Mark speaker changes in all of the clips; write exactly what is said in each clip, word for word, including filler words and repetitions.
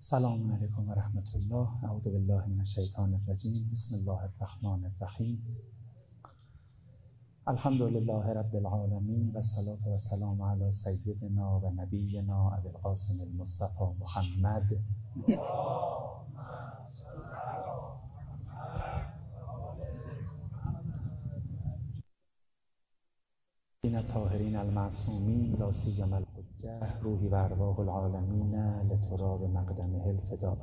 Speaker 1: سلام علیکم و رحمت الله. اعوذ بالله من الشیطان الرجیم. بسم الله الرحمن الرحیم. الحمد لله رب العالمین و الصلاة و السلام علی سیدنا و نبینا ابی القاسم المصطفى محمد این الطاهرین المعصومین لا سیما الحجه روحی و ارواح العالمین لتراب مقدمه الفدا.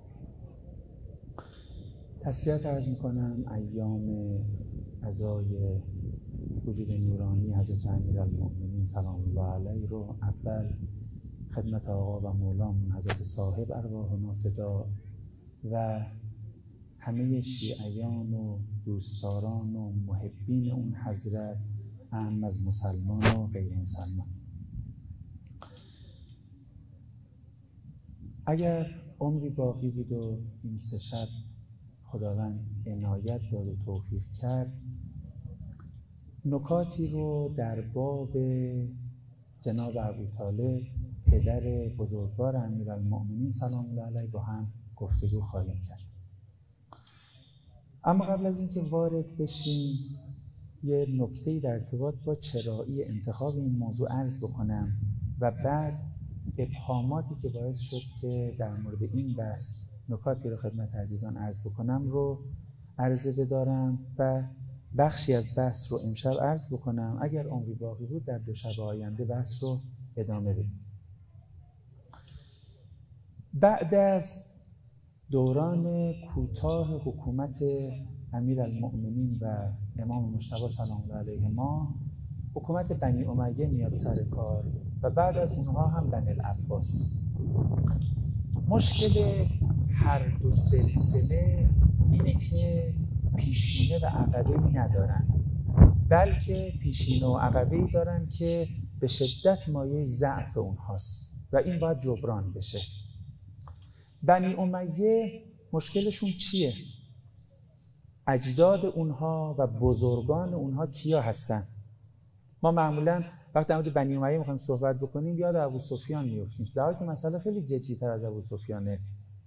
Speaker 1: تسلیت عرض میکنم ایام عزای وجود نورانی حضرت امیرالمؤمنین سلام الله علیه رو اول خدمت آقا و مولامون حضرت صاحب ارواحنا فدا و همه شیعیان و دوستداران و محبین اون حضرت، اهم از مسلمان و غیر مسلمان. اگر عمری باقی بود و این سه شب خداوند عنایت داد و توفیق کرد، نکاتی رو در باب جناب ابوطالب پدر بزرگوار امیرالمؤمنین سلام الله علیه با هم گفتگو خواهیم کرد. اما قبل از اینکه وارد بشیم یه نکته‌ای در ارتباط با چرایی انتخاب این موضوع عرض بکنم و بعد ابهاماتی که باعث شد که در مورد این بحث نکاتی رو خدمت عزیزان عرض بکنم رو عرضه بدارم و بخشی از بحث رو امشب عرض بکنم. اگر عمری باقی بود در دو شب آینده بحث رو ادامه بدیم. بعد از دوران کوتاه حکومت امیرالمؤمنین و امام مجتبی سلام الله علیهما، حکومت بنی امیه میاد سر کار و بعد از اونها هم بنی العباس. مشکل هر دو سلسله اینه که پیشینه و عقبه‌ای ندارن، بلکه پیشینه و عقبه‌ای دارن که به شدت مایه ضعف اونهاست و این باید جبران بشه. بنی امیه مشکلشون چیه؟ اجداد اونها و بزرگان اونها کیا هستن؟ ما معمولا وقتی در مورد بنی امیه میخوایم صحبت بکنیم یاد ابوسفیان میافتیم، در حالی که مسئله خیلی جدی‌تر از ابوسفیانه.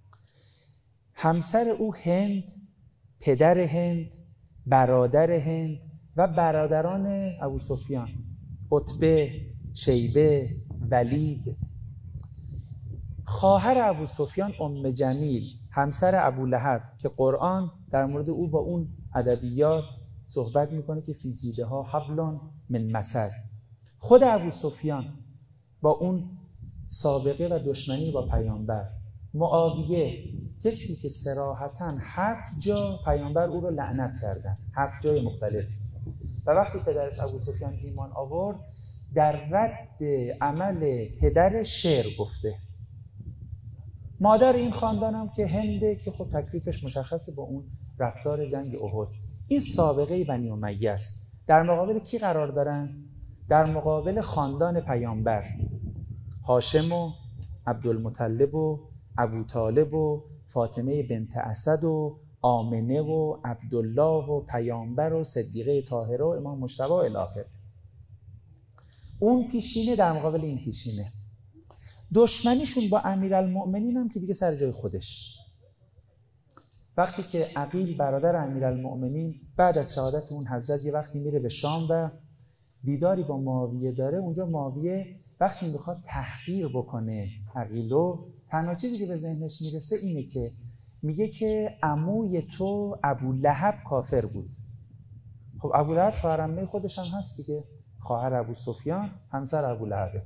Speaker 1: همسر او هند، پدر هند، برادر هند و برادران ابوسفیان، عتبه، شیبه، ولید. خواهر ابوسفیان ام جمیل، همسر ابولهب که قرآن در مورد او با اون ادبیات صحبت میکنه که فی جیدها حبل من مسد. خود ابوسفیان با اون سابقه و دشمنی با پیامبر. معاویه، کسی که صراحتاً هفت جا پیامبر او رو لعنت کردن، هفت جای مختلف، و وقتی پدرش ابوسفیان ایمان آورد در رد عمل پدر شعر گفته. مادر این خاندانم که هنده که خب تکلیفش مشخصه با اون رفتار جنگ احد. این سابقه بنی امیه است. در مقابل کی قرار دارن؟ در مقابل خاندان پیامبر، هاشم و عبدالمطلب و ابوطالب و فاطمه بنت اسد و آمنه و عبدالله و پیامبر و صدیقه طاهره و امام مجتبی الاخر. اون پیشینه در مقابل این پیشینه. دشمنیشون با امیرالمؤمنین هم که دیگه سر جای خودش. وقتی که عقیل برادر امیرالمؤمنین بعد از شهادت اون حضرت یه وقتی میره به شام و دیداری با معاویه داره، اونجا معاویه وقتی میخواد تحقیر بکنه عقیلو، تنها چیزی که به ذهنش میرسه اینه که میگه که عموی تو ابولهب کافر بود. خب ابولهب شوهر عمه خودش هم هست دیگه، خواهر ابوسفیان همسر ابولهبه.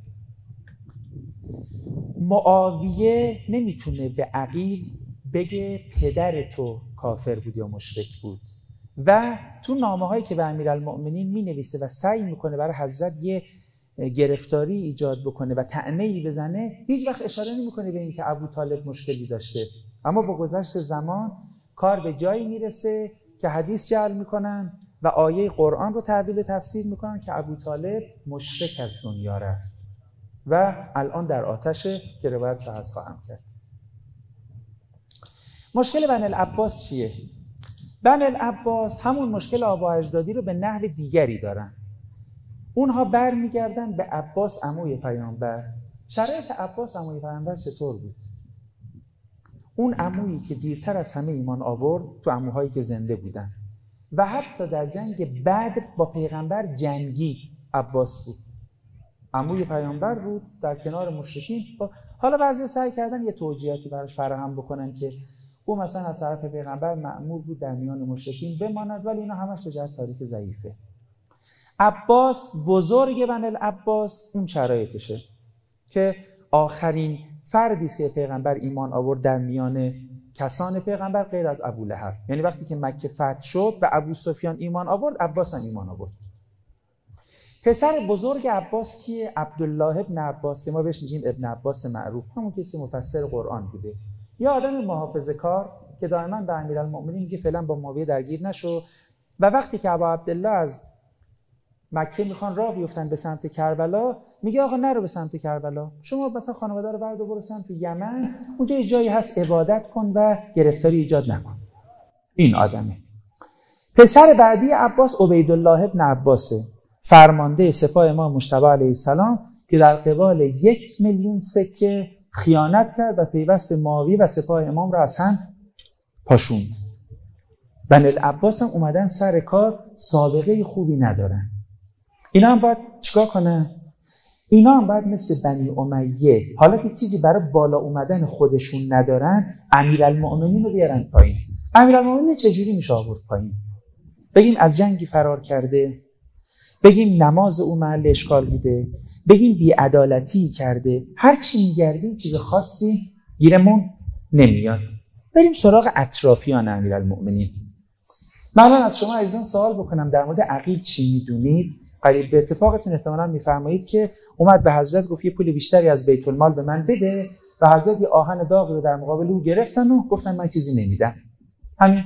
Speaker 1: معاویه نمیتونه به عقیل بگه پدر تو کافر بود یا مشرک بود و تو نامه هایی که به امیرالمؤمنین مینویسه و سعی میکنه برای حضرت یه گرفتاری ایجاد بکنه و طعنه‌ای بزنه، هیچ وقت اشاره نمیکنه به این که ابوطالب مشکلی داشته. اما با گذشت زمان کار به جایی میرسه که حدیث جعل میکنن و آیه قرآن رو تعبیل و تفسیر میکنن که ابوطالب مشرک از دنیا رفت و الان در آتشه که روایت چه هست خواهم کرد. مشکل بنی العباس چیه؟ بنی العباس همون مشکل آبا اجدادی رو به نحو دیگری دارن. اونها بر میگردن به عباس عموی پیامبر. شرایط عباس عموی پیامبر چطور بود؟ اون عمویی که دیرتر از همه ایمان آورد تو عموهایی که زنده بودن و حتی در جنگ بدر با پیغمبر جنگی عباس بود. عموی پیامبر بود در کنار مشرکین. حالا بعضی سعی کردن یه توجیهاتی براش فراهم بکنن که او مثلا از طرف پیغمبر مأمور بود در میان مشرکین بماند، ولی اینا همش به جهت تاریخ ضعیفه. عباس بزرگ بن العباس اون شرایطشه که آخرین فردی است که پیغمبر ایمان آورد در میان کسان پیغمبر غیر از ابولهب. یعنی وقتی که مکه فتح شد و ابو سفیان ایمان آورد، عباس هم ایمان آورد. پسر بزرگ عباس کیه؟ عبدالله ابن عباس که ما بهش میگیم ابن عباس معروف، همون کسی که مفسر قرآن بوده. یا آدم محافظه‌کار که دائما به امیرالمؤمنین میگه فعلا با معاویه درگیر نشو، و وقتی که ابا عبدالله از مکه میخوان راه بیفتن به سمت کربلا، میگه آقا نرو به سمت کربلا، شما مثلا خانواده رو برد و برو سمت یمن، اونجا یه جایی هست عبادت کن و گرفتاری ایجاد نکن. این آدمه. پسر بعدی عباس عبیدالله ابن عباسه، فرمانده سپاه امام مجتبی علیه السلام که در قبال یک میلیون سکه خیانت کرد و پیوست به معاویه و سپاه امام را از هم پاشوند. بن العباس هم اومدن سر کار، سابقه خوبی ندارن. اینا هم باید چیکار کنن؟ اینا هم باید مثل بنی امیه، حالا که چیزی برای بالا اومدن خودشون ندارن، امیرالمؤمنین رو بیارن پایین. امیرالمؤمنین چجوری میشه آورد پایین؟ بگیم از جنگی فرار کرده، بگیم نماز او محل اشکال بوده، بگیم بی‌عدالتی کرده، هر چی میگردیم چیز خاصی گیرمون نمیاد. بریم سراغ اطرافیان امیرالمؤمنین. من الان از شما عزیزان سوال بکنم در مورد عقیل چی میدونید؟ قریب به اتفاقتون احتمالاً میفرمایید که اومد به حضرت گفت یه پول بیشتری از بیت المال به من بده و حضرت یه آهن داغی رو در مقابل او گرفتن و گفتن من چیزی نمیدم. همین.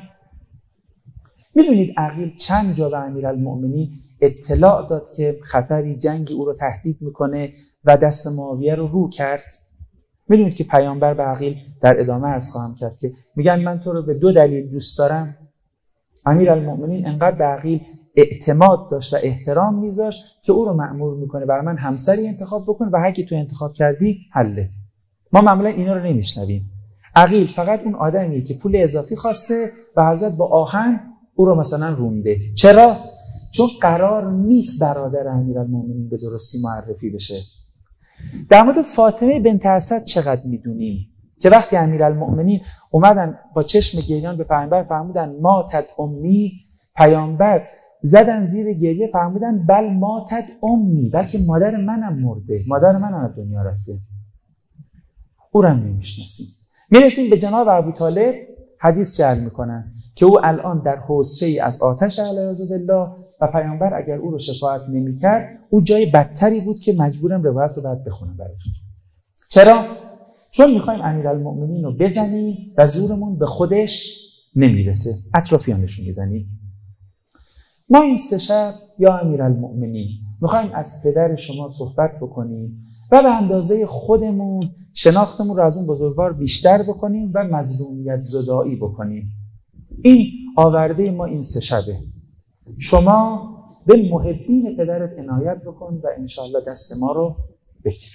Speaker 1: میدونید عقیل چند جا به امیرالمؤمنین اطلاع داد که خطری جنگی او رو تهدید میکنه و دست معاویه رو رو کرد؟ میدونید که پیامبر به عقیل در ادامه عرض خواهم کرد که میگن من تو رو به دو دلیل دوست دارم. امیرالمؤمنین انقدر به عقیل اعتماد داشت و احترام میذاشت که او رو مأمور میکنه برای من همسری انتخاب بکن و هر کی تو انتخاب کردی حله. ما معمولا اینا رو نمیشنویم. عقیل فقط اون آدمیه که پول اضافی خواسته و حضرت با آهن او رو مثلا رونده. چرا؟ چون قرار نیست برادر امیرالمؤمنین به درستی معرفی بشه. در مورد فاطمه بنت اسد چقدر میدونیم که وقتی امیرالمؤمنین اومدن با چشم گریان به پیامبر فرمودن ماتت امی، پیامبر زدن زیر گریه فرمودن بل ماتت امی، بلکه مادر منم مرده، مادر منم از دنیا رفته. او رو نمیشناسیم. میرسیم به جناب ابوطالب، حدیث شرح میکنن که او الان در حوضچه‌ای از آتش علیه الله و پیامبر اگر او رو شفاعت نمی‌کرد او جای بدتری بود که مجبورم روایت رو بعد بخونم براتون. چرا؟ چون می‌خوایم امیرالمؤمنین رو بزنیم و زورمون به خودش نمیرسه، اطرافیانشون بزنیم. ما این سه شب یا امیرالمؤمنین می‌خوایم از پدر شما صحبت بکنیم و به اندازه خودمون شناختمون رو از اون بزرگوار بیشتر بکنیم و مظلومیت زدایی بکنیم. این آورده ما این سه شبه. شما به محبین پدرت عنایت بکن و انشاءالله دست ما رو بگیر.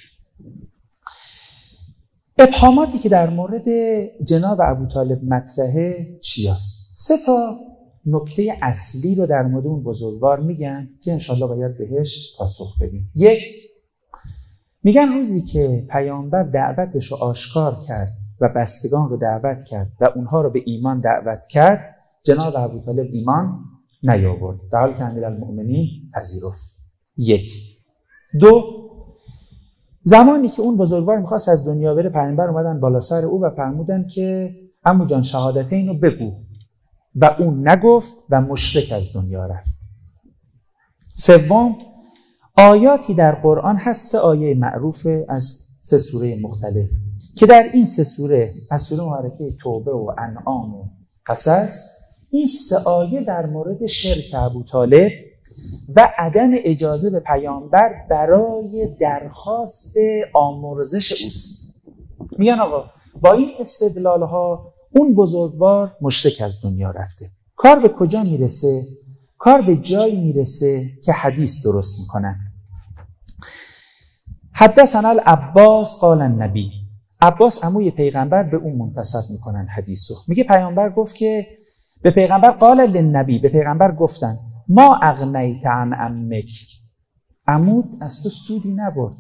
Speaker 1: ابهاماتی که در مورد جناب ابوطالب مطرحه چی هست؟ سه تا نکته اصلی رو در مورد اون بزرگوار میگن که انشاءالله باید بهش پاسخ بدیم. یک، میگن روزی که پیامبر دعوتش رو آشکار کرد و بستگان رو دعوت کرد و اونها رو به ایمان دعوت کرد، جناب ابوطالب ایمان نیاورد، در حالی که امیرالمؤمنین پذیرفت. یک. دو، زمانی که اون بزرگوار میخواست از دنیا بره، پیامبر اومدن بالا سر او و فرمودن که عمو جان شهادتین رو بگو و اون نگفت و مشرک از دنیا رفت. سوم، آیاتی در قرآن هست، سه آیه معروف از سه سوره مختلف که در این سه سوره از سوره مبارکه توبه و انعام و قصص، این سه آیه در مورد شرک ابوطالب و عدم اجازه به پیامبر برای درخواست آمرزش اوست. میگن آقا با این استدلال ها اون بزرگوار مشرک از دنیا رفته. کار به کجا میرسه؟ کار به جایی میرسه که حدیث درست میکنن. حدثنا العباس قال النبی، عباس عموی پیغمبر به اون منتسب میکنن حدیثو. میگه پیامبر گفت که به پیغمبر قال للنبی، به پیغمبر گفتن ما اغنیت عن عمک، عمود از تو سودی نبرد.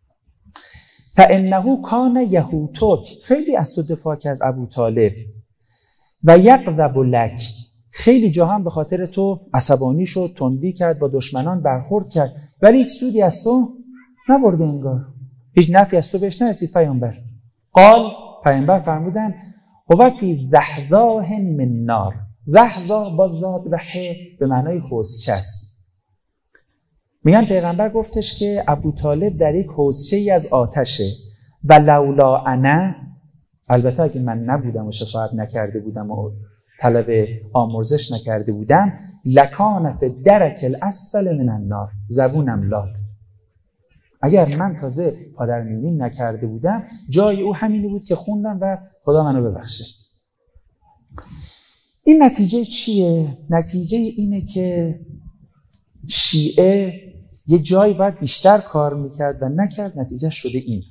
Speaker 1: فانه کان یهوتک، خیلی از تو دفاع کرد ابو طالب. و یغضب لک، خیلی جا هم به خاطر تو عصبانی شد، تندی کرد، با دشمنان برخورد کرد، ولی هیچ سودی از تو نبرده انگار، هیچ نفعی از تو بهش نرسید. پیامبر قال، پیامبر فرمودن هو فی ضحضاه من نار. ضحضاه با زاد و ح به معنای حوضچه است. میگن پیغمبر گفتش که ابو طالب در یک حوضچه ای از آتشه و لولا انا، البته اگه من نبودم و شفاعت نکرده بودم و طلب آمرزش نکرده بودم، لکان فی درک الاسفل من النار، زبونم لال، اگر من تازه پادرمیونی نکرده بودم جای او همینی بود که خوندم و خدا منو ببخشه. این نتیجه چیه؟ نتیجه اینه که شیعه یه جایی باید بیشتر کار میکرد و نکرد. نتیجه شده این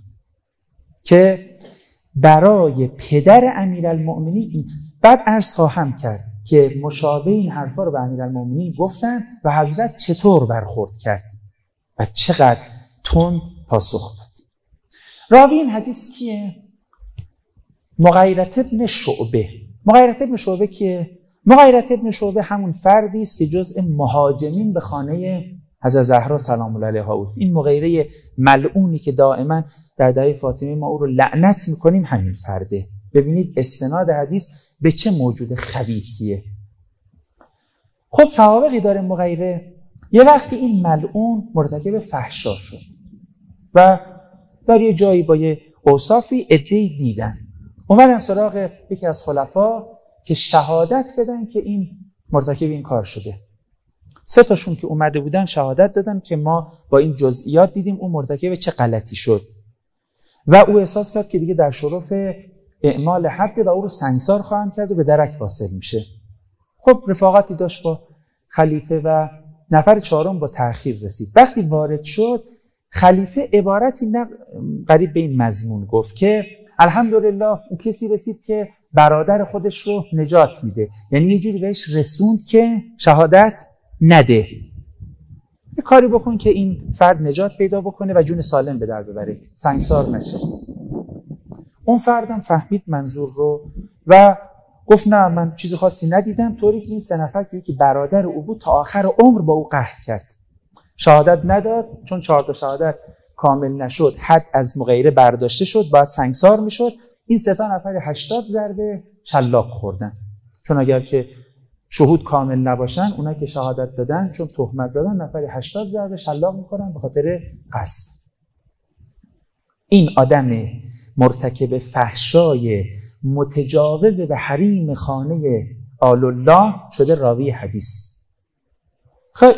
Speaker 1: که برای پدر امیرالمؤمنین، بعد عرض خواهم کرد که مشابه این حرفا رو به امیرالمؤمنین گفتن و حضرت چطور برخورد کرد و چقدر تند پاسخ داد. راوی این حدیث کیه؟ مغیرة ابن شعبه. مغیرة ابن شعبه کیه؟ مغیرة ابن شعبه همون فردی است که جزء مهاجمین به خانه حضرت زهرا سلام الله علیها بود. این مغیره ملعونی که دائما در دعای فاطمه ما او رو لعنت میکنیم همین فرده. ببینید استناد حدیث به چه موجود خبیثیه. خب سوابقی داره مغیره. یه وقتی این ملعون مرتکب فحشا شد و در یه جایی با یه اوصافی عده‌ای دیدن، اومدن سراغ یکی از خلفا که شهادت بدن که این مرتکب این کار شده. سه تاشون که اومده بودن شهادت دادن که ما با این جزئیات دیدیم اون مرتکب چه غلطی شد و او احساس کرد که دیگه در شرف اعمال حد و او رو سنگسار خواهند کرد و به درک واصل میشه. خب رفاقتی داشت با خلیفه و نفر چهارم با تأخیر رسید. وقتی وارد شد خلیفه عبارتی نه قریب به این مضمون گفت که الحمدلله اون کسی رسید که برادر خودش رو نجات میده، یعنی یه جوری بهش رسوند که شهادت نده، یه کاری بکن که این فرد نجات پیدا بکنه و جون سالم به در ببره، سنگسار نشه. اون فردم فهمید منظور رو و گفت نه من چیز خاصی ندیدم، طوری که این سه نفر که یکی برادر او بود تا آخر عمر با او قهر کرد. شهادت نداد، چون چهار تا شهادت کامل نشد حد از مغیره برداشته شد، باید سنگسار میشد. این سه تا نفر هشتاد ضربه شلاق خوردن، چون اگر که شهود کامل نباشن اونا که شهادت دادن چون تهمت زدن نفر هشتاد ضربه شلاق میخورن به خاطر قصد. این آدم مرتکب فحشای متجاوز به حریم خانه آل الله شده راوی حدیث. خب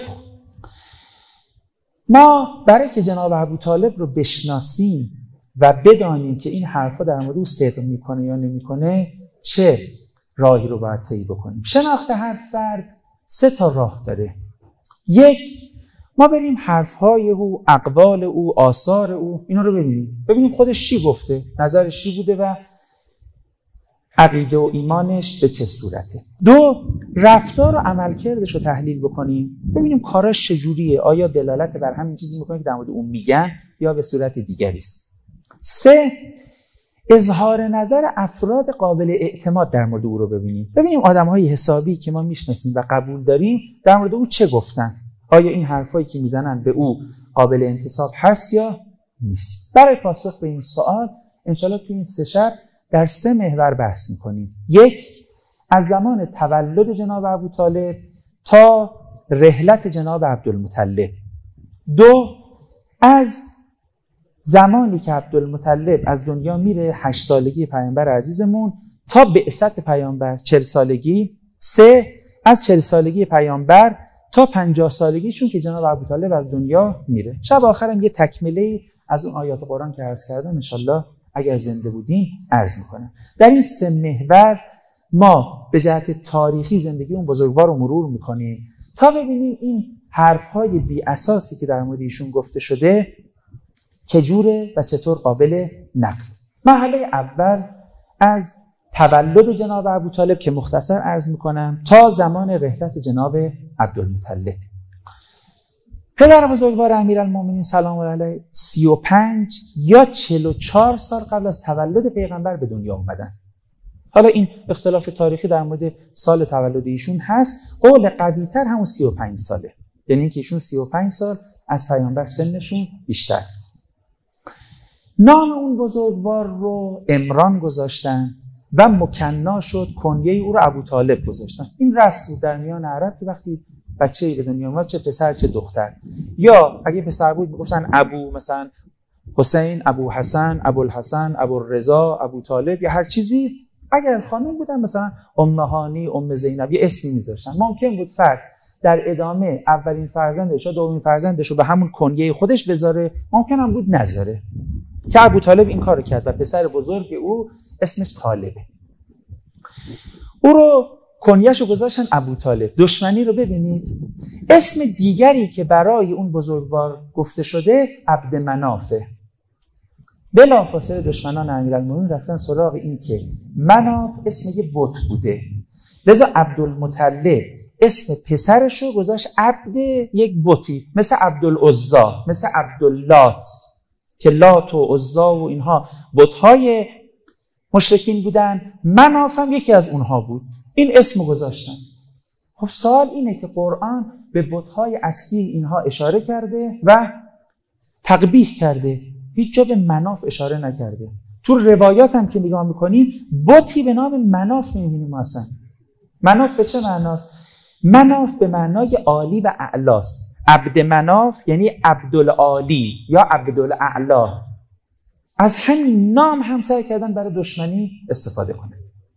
Speaker 1: ما برای که جناب ابو طالب رو بشناسیم و بدانیم که این حرفا در مورد او صدق میکنه یا نمیکنه چه راهی رو باید طی بکنیم. شناخت هر فرد سه تا راه داره. یک، ما بریم حرفهای او، اقوال او، آثار او، اینا رو ببینیم، ببینیم خودش چی گفته، نظرش چی بوده و عقیده و ایمانش به چه صورته. دو، رفتار و عملکردش رو تحلیل بکنیم، ببینیم کاراش چجوریه، آیا دلالت بر همین چیزی میکنه که در مورد اون میگن یا به صورت دیگری است. سه، اظهار نظر افراد قابل اعتماد در مورد او رو ببینیم، ببینیم آدم‌های حسابی که ما میشناسیم و قبول داریم در مورد او چه گفتن، آیا این حرفایی که میزنن به او قابل انتساب هست یا نیست. برای پاسخ به این سوال انشالله تو این سه شب در سه محور بحث میکنیم. یک، از زمان تولد جناب ابو طالب تا رحلت جناب عبدالمطلب. دو، از زمانی که عبدالمطلب از دنیا میره هشت سالگی پیامبر عزیزمون تا بعثت پیامبر چهل سالگی. سه، از چهل سالگی پیامبر تا پنجاه سالگی چون که جناب ابو طالب از دنیا میره. شب آخرم یه تکمله از اون آیات قرآن که عرض کردم انشالله اگر زنده بودیم عرض میکنم. در این سه محور ما به جهت تاریخی زندگی اون بزرگوار رو مرور میکنیم تا ببینیم این حرفهای بی اساسی که در مورد ایشون گفته شده چجوره و چطور قابل نقد. مرحله اول از تولد جناب ابوطالب که مختصر عرض میکنم تا زمان رحلت جناب عبدالمطلب. پدر بزرگوار امیرالمومنین سلام الله علیه سی و پنج یا چهل و چهار سال قبل از تولد پیغمبر به دنیا اومدن. حالا این اختلاف تاریخی در مورد سال تولد ایشون هست، قول قوی‌تر همون سی و پنج ساله، یعنی اینکه ایشون سی و پنج سال از پیامبر سنشون بیشتر. نام اون بزرگوار رو عمران گذاشتن و مکنا شد، کنیه او رو ابوطالب گذاشتن. این رسم در میان عرب که وقتی بچه‌ای به دنیا اومد، چه پسر چه دختر، یا اگه پسر بود میگفتن ابو مثلا حسین، ابو حسن، ابوالحسن، ابوالرضا، ابوطالب یا هر چیزی. اگر خانم بودن مثلا ام هانی، ام زینب، یه اسمی میذاشتن. ممکن بود فرد در ادامه اولین فرزندش یا دومین فرزندش رو به همون کنیه خودش بذاره، ممکن هم بود نذاره، که ابوطالب این کارو کرد و پسر بزرگ او اسمش طالبه. او رو کنیه‌شو گذاشتن ابوطالب. دشمنی رو ببینید. اسم دیگری که برای اون بزرگوار گفته شده عبدمنافه. بلافاصله دشمنان امیرالمومنین رفتن سراغ این که مناف اسم یه بت بوده، لذا عبدالمطلب اسم پسرشو گذاشت عبد یک بتی، مثل عبدالعزا، مثل عبداللات، که لات و عزا و اینها بت‌های مشرکین بودن. مناف هم یکی از اونها بود. این اسمو گذاشتن. خب سوال اینه که قرآن به بت‌های اصلی اینها اشاره کرده و تقبیح کرده، هیچ جا به مناف اشاره نکرده. تو روایات هم که نگاه میکنیم بتی به نام مناف میبینیم. اصلا مناف به چه معناست؟ مناف به معنای عالی و اعلاست. عبد مناف یعنی عبدالعالی یا عبدالاعلا. از همین نام هم سعی کردن برای دشمنی استفاده کنه.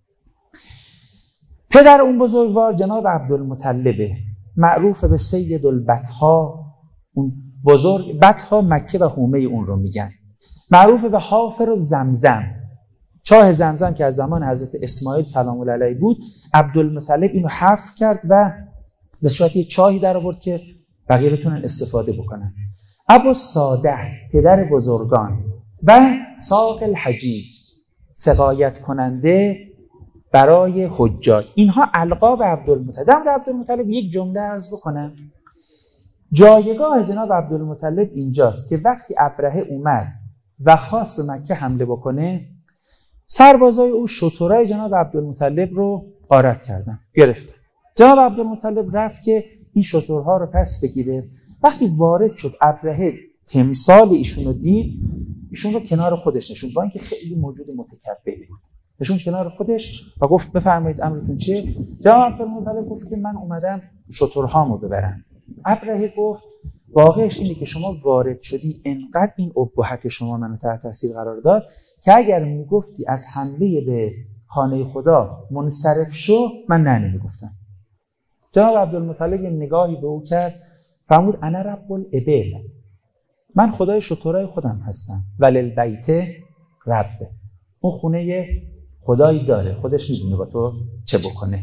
Speaker 1: پدر اون بزرگوار جناب عبدالمطلبه، معروف به سید البطحا. اون بزرگ بطحا مکه و حومه اون رو میگن. معروف به حافر و زمزم، چاه زمزم که از زمان حضرت اسماعیل سلام الله علیه بود. عبدالمطلب اینو حفر کرد و به صورت یه چاهی در آورد که بقیه بتونن استفاده بکنن. ابو صادح پدر بزرگان و ساق الحجیج سقایت کننده برای حجاج، اینها القاب عبدالمطلب. در عبدالمطلب یک جمله عرض بکنم. جایگاه جناب عبدالمطلب اینجاست که وقتی ابرهه اومد و خواست به مکه حمله بکنه، سربازای او شترای جناب عبدالمطلب رو غارت کردن، گرفتن. جناب عبدالمطلب رفت که این شترها رو پس بگیره. وقتی وارد شد، ابرهه تمثال ایشون رو دید، ایشون رو کنار خودش نشوند، با اینکه خیلی موجود متکبری بود. نشون کنار خودش و گفت بفرمایید امرتون چیه؟ جناب عبدالمطلب گفت که من اومدم شترهامو ببرم. ابرهه گفت واقعش اینه که شما وارد شدی، انقدر این ابهت شما منو تحت تاثیر قرار داد که اگر میگفتی از حمله به خانه خدا منصرف شو، من نه نمیگفتم. جناب عبدالمطلب یه نگاهی به او کرد، فرمود انا رب الابل، من خدای شترای خودم هستم، وللبیت رب، اون خونه خدایی داره، خودش میدونه با تو چه بکنه.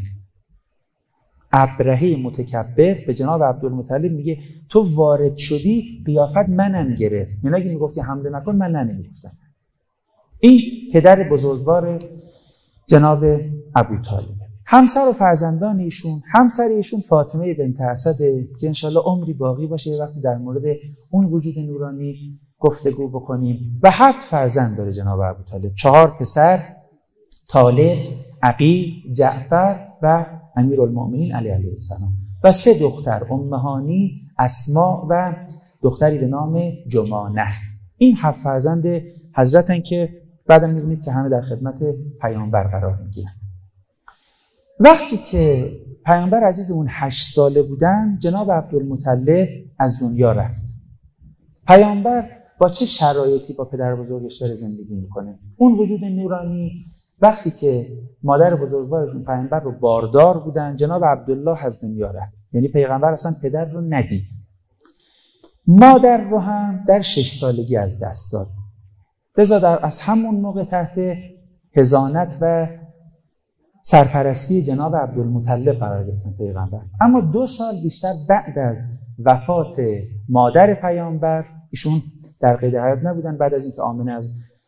Speaker 1: ابرهه متکبر به جناب عبدالمطلب میگه تو وارد شدی قیافت منم گرفت، یعنی اگه میگفتی حمله نکن من نه نمیگفتم. این پدر بزرگوار جناب ابوطالب. همسر و فرزندان ایشون، همسر ایشون فاطمه بنت اسد که انشالله عمری باقی باشه یه وقتی در مورد اون وجود نورانی گفتگو بکنیم، و هفت فرزند داره جناب ابوطالب، چهار پسر، طالب، عقیل، جعفر و امیرالمومنین علی علیه السلام، و سه دختر، ام هانی، اسماء و دختری به نام جمانه. این هفت فرزند حضرتن که بعدا می‌بینید که همه در خدمت پیامبر قرار می‌گیرن. وقتی که پیامبر عزیزمون هشت ساله بودن، جناب عبدالمطلب از دنیا رفت. پیامبر با چه شرایطی با پدر بزرگش داره زندگی میکنه؟ اون وجود نورانی وقتی که مادر بزرگوارشون پیامبر رو باردار بودن، جناب عبدالله از دنیا رفت. یعنی پیغمبر اصلا پدر رو ندید. مادر رو هم در شش سالگی از دست داد. لذا در از همون موقع تحت حضانت و سرپرستی جناب عبدالمطلب قرار گرفتن پیغمبر. اما دو سال بیشتر بعد از وفات مادر پیامبر، ایشون در قید حیات نبودن، بعد از اینکه آمنه از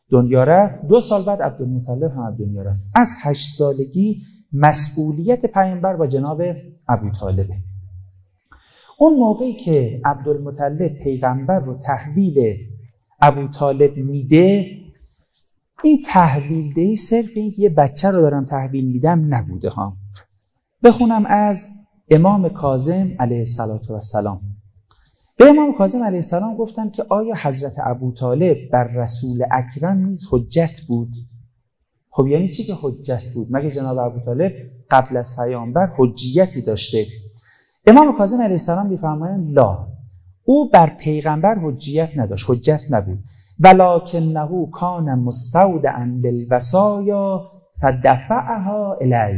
Speaker 1: دنیا رفت، دو سال بعد عبدالمطلب هم دنیا رفت. از هشت سالگی مسئولیت پیامبر با جناب ابوطالبه. اون موقعی که عبدالمطلب پیغمبر رو تحویل ابوطالب میده، این تحویل دهی صرف این که یه بچه رو دارم تحویل میدم نبوده ها. بخونم از امام کاظم علیه السلام. به امام کاظم علیه السلام گفتن که آیا حضرت ابوطالب بر رسول اکرم نیز حجت بود؟ خب یعنی چی که حجت بود؟ مگه جناب ابوطالب قبل از پیامبر حجیتی داشته؟ امام کاظم علیه السلام میفرمایند لا، او بر پیغمبر حجیت نداشت، حجت نبود. ولکنه کان مستودعا للوصایا فدفعها الیه.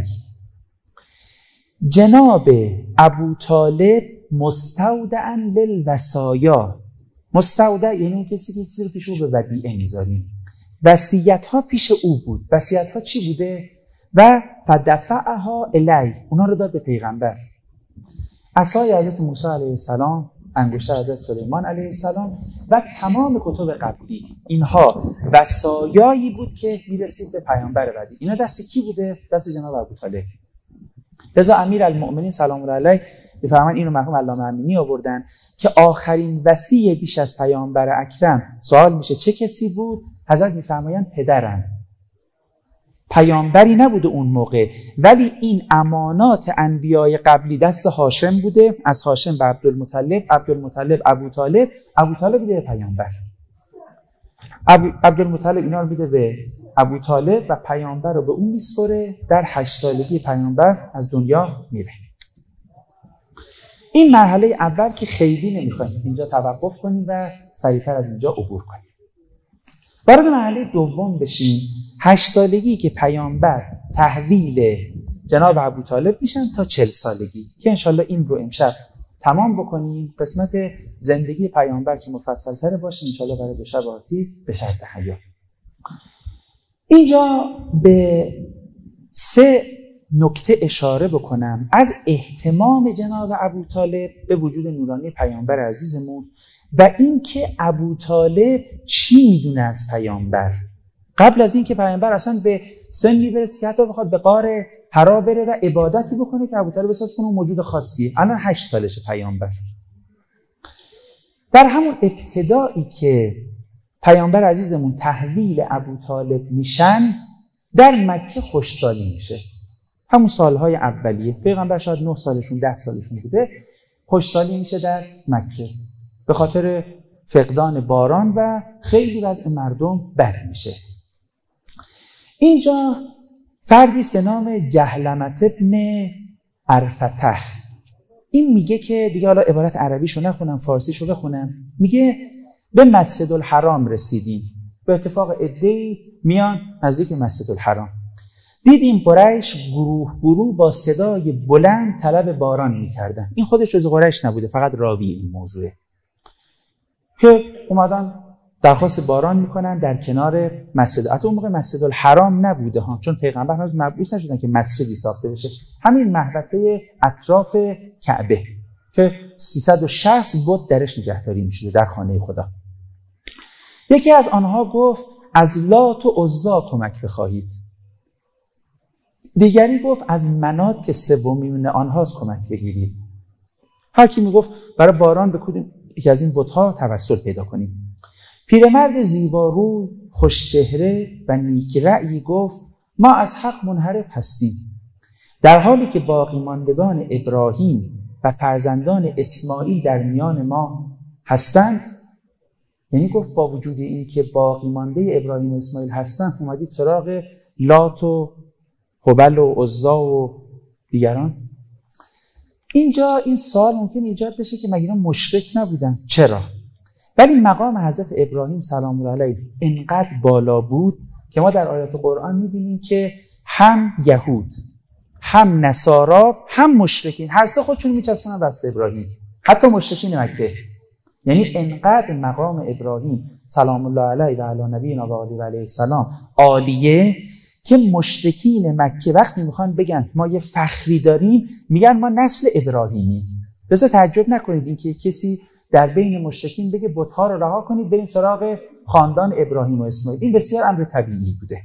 Speaker 1: جناب ابوطالب مستودعا للوصایا، مستودع یعنی کسی که چیزی رو پیش او به ودیعه میذاریم. وصیت ها پیش او بود. وصیت ها چی بوده؟ و فدفعها الیه، اونا رو داد به پیغمبر. عصای حضرت موسی علیه السلام، انگشتر حضرت سلیمان علیه السلام و تمام کتب قبلی، اینها وصایایی بود که میرسید به پیامبر بعدی. اینا دست کی بوده؟ دست جناب ابوطالب. لذا امیرالمؤمنین سلام الله علیه میفرمایند، اینو مرحوم علامه امینی آوردن که آخرین وصی بیش از پیامبر اکرم سوال میشه چه کسی بود؟ حضرت میفرمایند پدرم. پیامبری نبوده اون موقع، ولی این امانات انبیای قبلی دست هاشم بوده، از هاشم به عبدالمطلب، عبدالمطلب ابوطالب، ابوطالب میده به پیامبر. عبدالمطلب اینا رو میده به ابوطالب و پیامبر رو به اون میسپره. در هشت سالگی پیامبر از دنیا میره. این مرحله اول که خیلی نمیخوایم اینجا توقف کنیم و سریعتر از اینجا عبور کنیم. وارد مرحله دوم بشیم. هشت سالگی که پیامبر تحویل جناب ابوطالب میشن تا چل سالگی که انشالله این رو امشب تمام بکنیم. قسمت زندگی پیامبر که مفصل تره باشه انشالله برای دو شب آتی به شرط حیات. اینجا به سه نکته اشاره بکنم از اهتمام جناب ابوطالب به وجود نورانی پیامبر عزیزمون و این که ابوطالب چی میدونه از پیامبر قبل از این که پیامبر اصلا به سنی برسه که حتی بخواد به غار حرا بره و عبادتی بکنه که ابوطالب احساس کنه موجود خاصیه. الان هشت سالشه پیامبر. در همون ابتدایی که پیامبر عزیزمون تحویل ابوطالب میشن در مکه خوشسالی میشه. همون سالهای اولیه پیغمبر شاید نه سالشون ده سالشون بوده، خوشسالی میشه در مکه به خاطر فقدان باران و خیلی وضع مردم بد میشه. اینجا فردی است به نام جهلمت ابن عرفته. این میگه که دیگه حالا عبارت عربیشو نخونم فارسیشو بخونم. میگه به مسجد الحرام رسیدیم. به اتفاق عده‌ای میان نزدیک مسجد الحرام. دیدیم قریش گروه گروه با صدای بلند طلب باران میکردن. این خودش جز قریش نبوده، فقط راوی این موضوعه که اومدن درخواست باران میکنن در کنار مسجد. حتی اون موقع مسجد الحرام نبوده ها، چون پیغمبر هنوز مبعوث نشدن که مسجدی ساخته بشه. همین محوطه اطراف کعبه که سیصد و شصت بت درش نگهداری میشده در خانه خدا. یکی از آنها گفت از لات و عزی کمک بخواهید. دیگری گفت از منات که سومین آنهاست کمک بگیرید. هر کی میگفت برای باران بکوبیم یکی از این بت‌ها توسل پیدا کنیم. پیرمرد زیبارو خوش چهره و نیک رأیی گفت ما از حق منحرف هستیم. در حالی که باقی ماندگان ابراهیم و فرزندان اسماعیل در میان ما هستند، یعنی گفت با وجود این که باقی مانده ابراهیم و اسماعیل هستند اومدید سراغ لات و هبل و عزی و دیگران. اینجا این سوال ممکن ایجاد بشه که مگه اینا مشرک نبودن؟ چرا؟ ولی مقام حضرت ابراهیم سلام الله علیه انقدر بالا بود که ما در آیات قرآن می‌بینیم که هم یهود، هم نصارا، هم مشرکین هر سه خودشون میچسبونن دست ابراهیم، حتی مشرکین مکه. یعنی انقدر مقام ابراهیم سلام الله علیه و علی نبینا و آله و علیه السلام عالیه که مشرکین مکه وقتی میخوان بگن ما یه فخری داریم میگن ما نسل ابراهیمی. لذا تعجب نکنید این که کسی در بین مشرکین بگه بت‌ها رو رها کنید بریم سراغ خاندان ابراهیم و اسماعیل. این بسیار امر طبیعی بوده.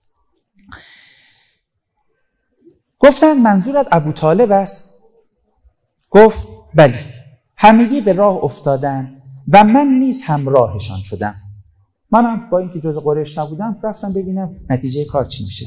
Speaker 1: گفتن منظورت ابو طالب است؟ گفت بلی. همگی به راه افتادن و من نیز همراهشان شدم. منم با اینکه جز قریش نبودم رفتم ببینم نتیجه کار چی میشه.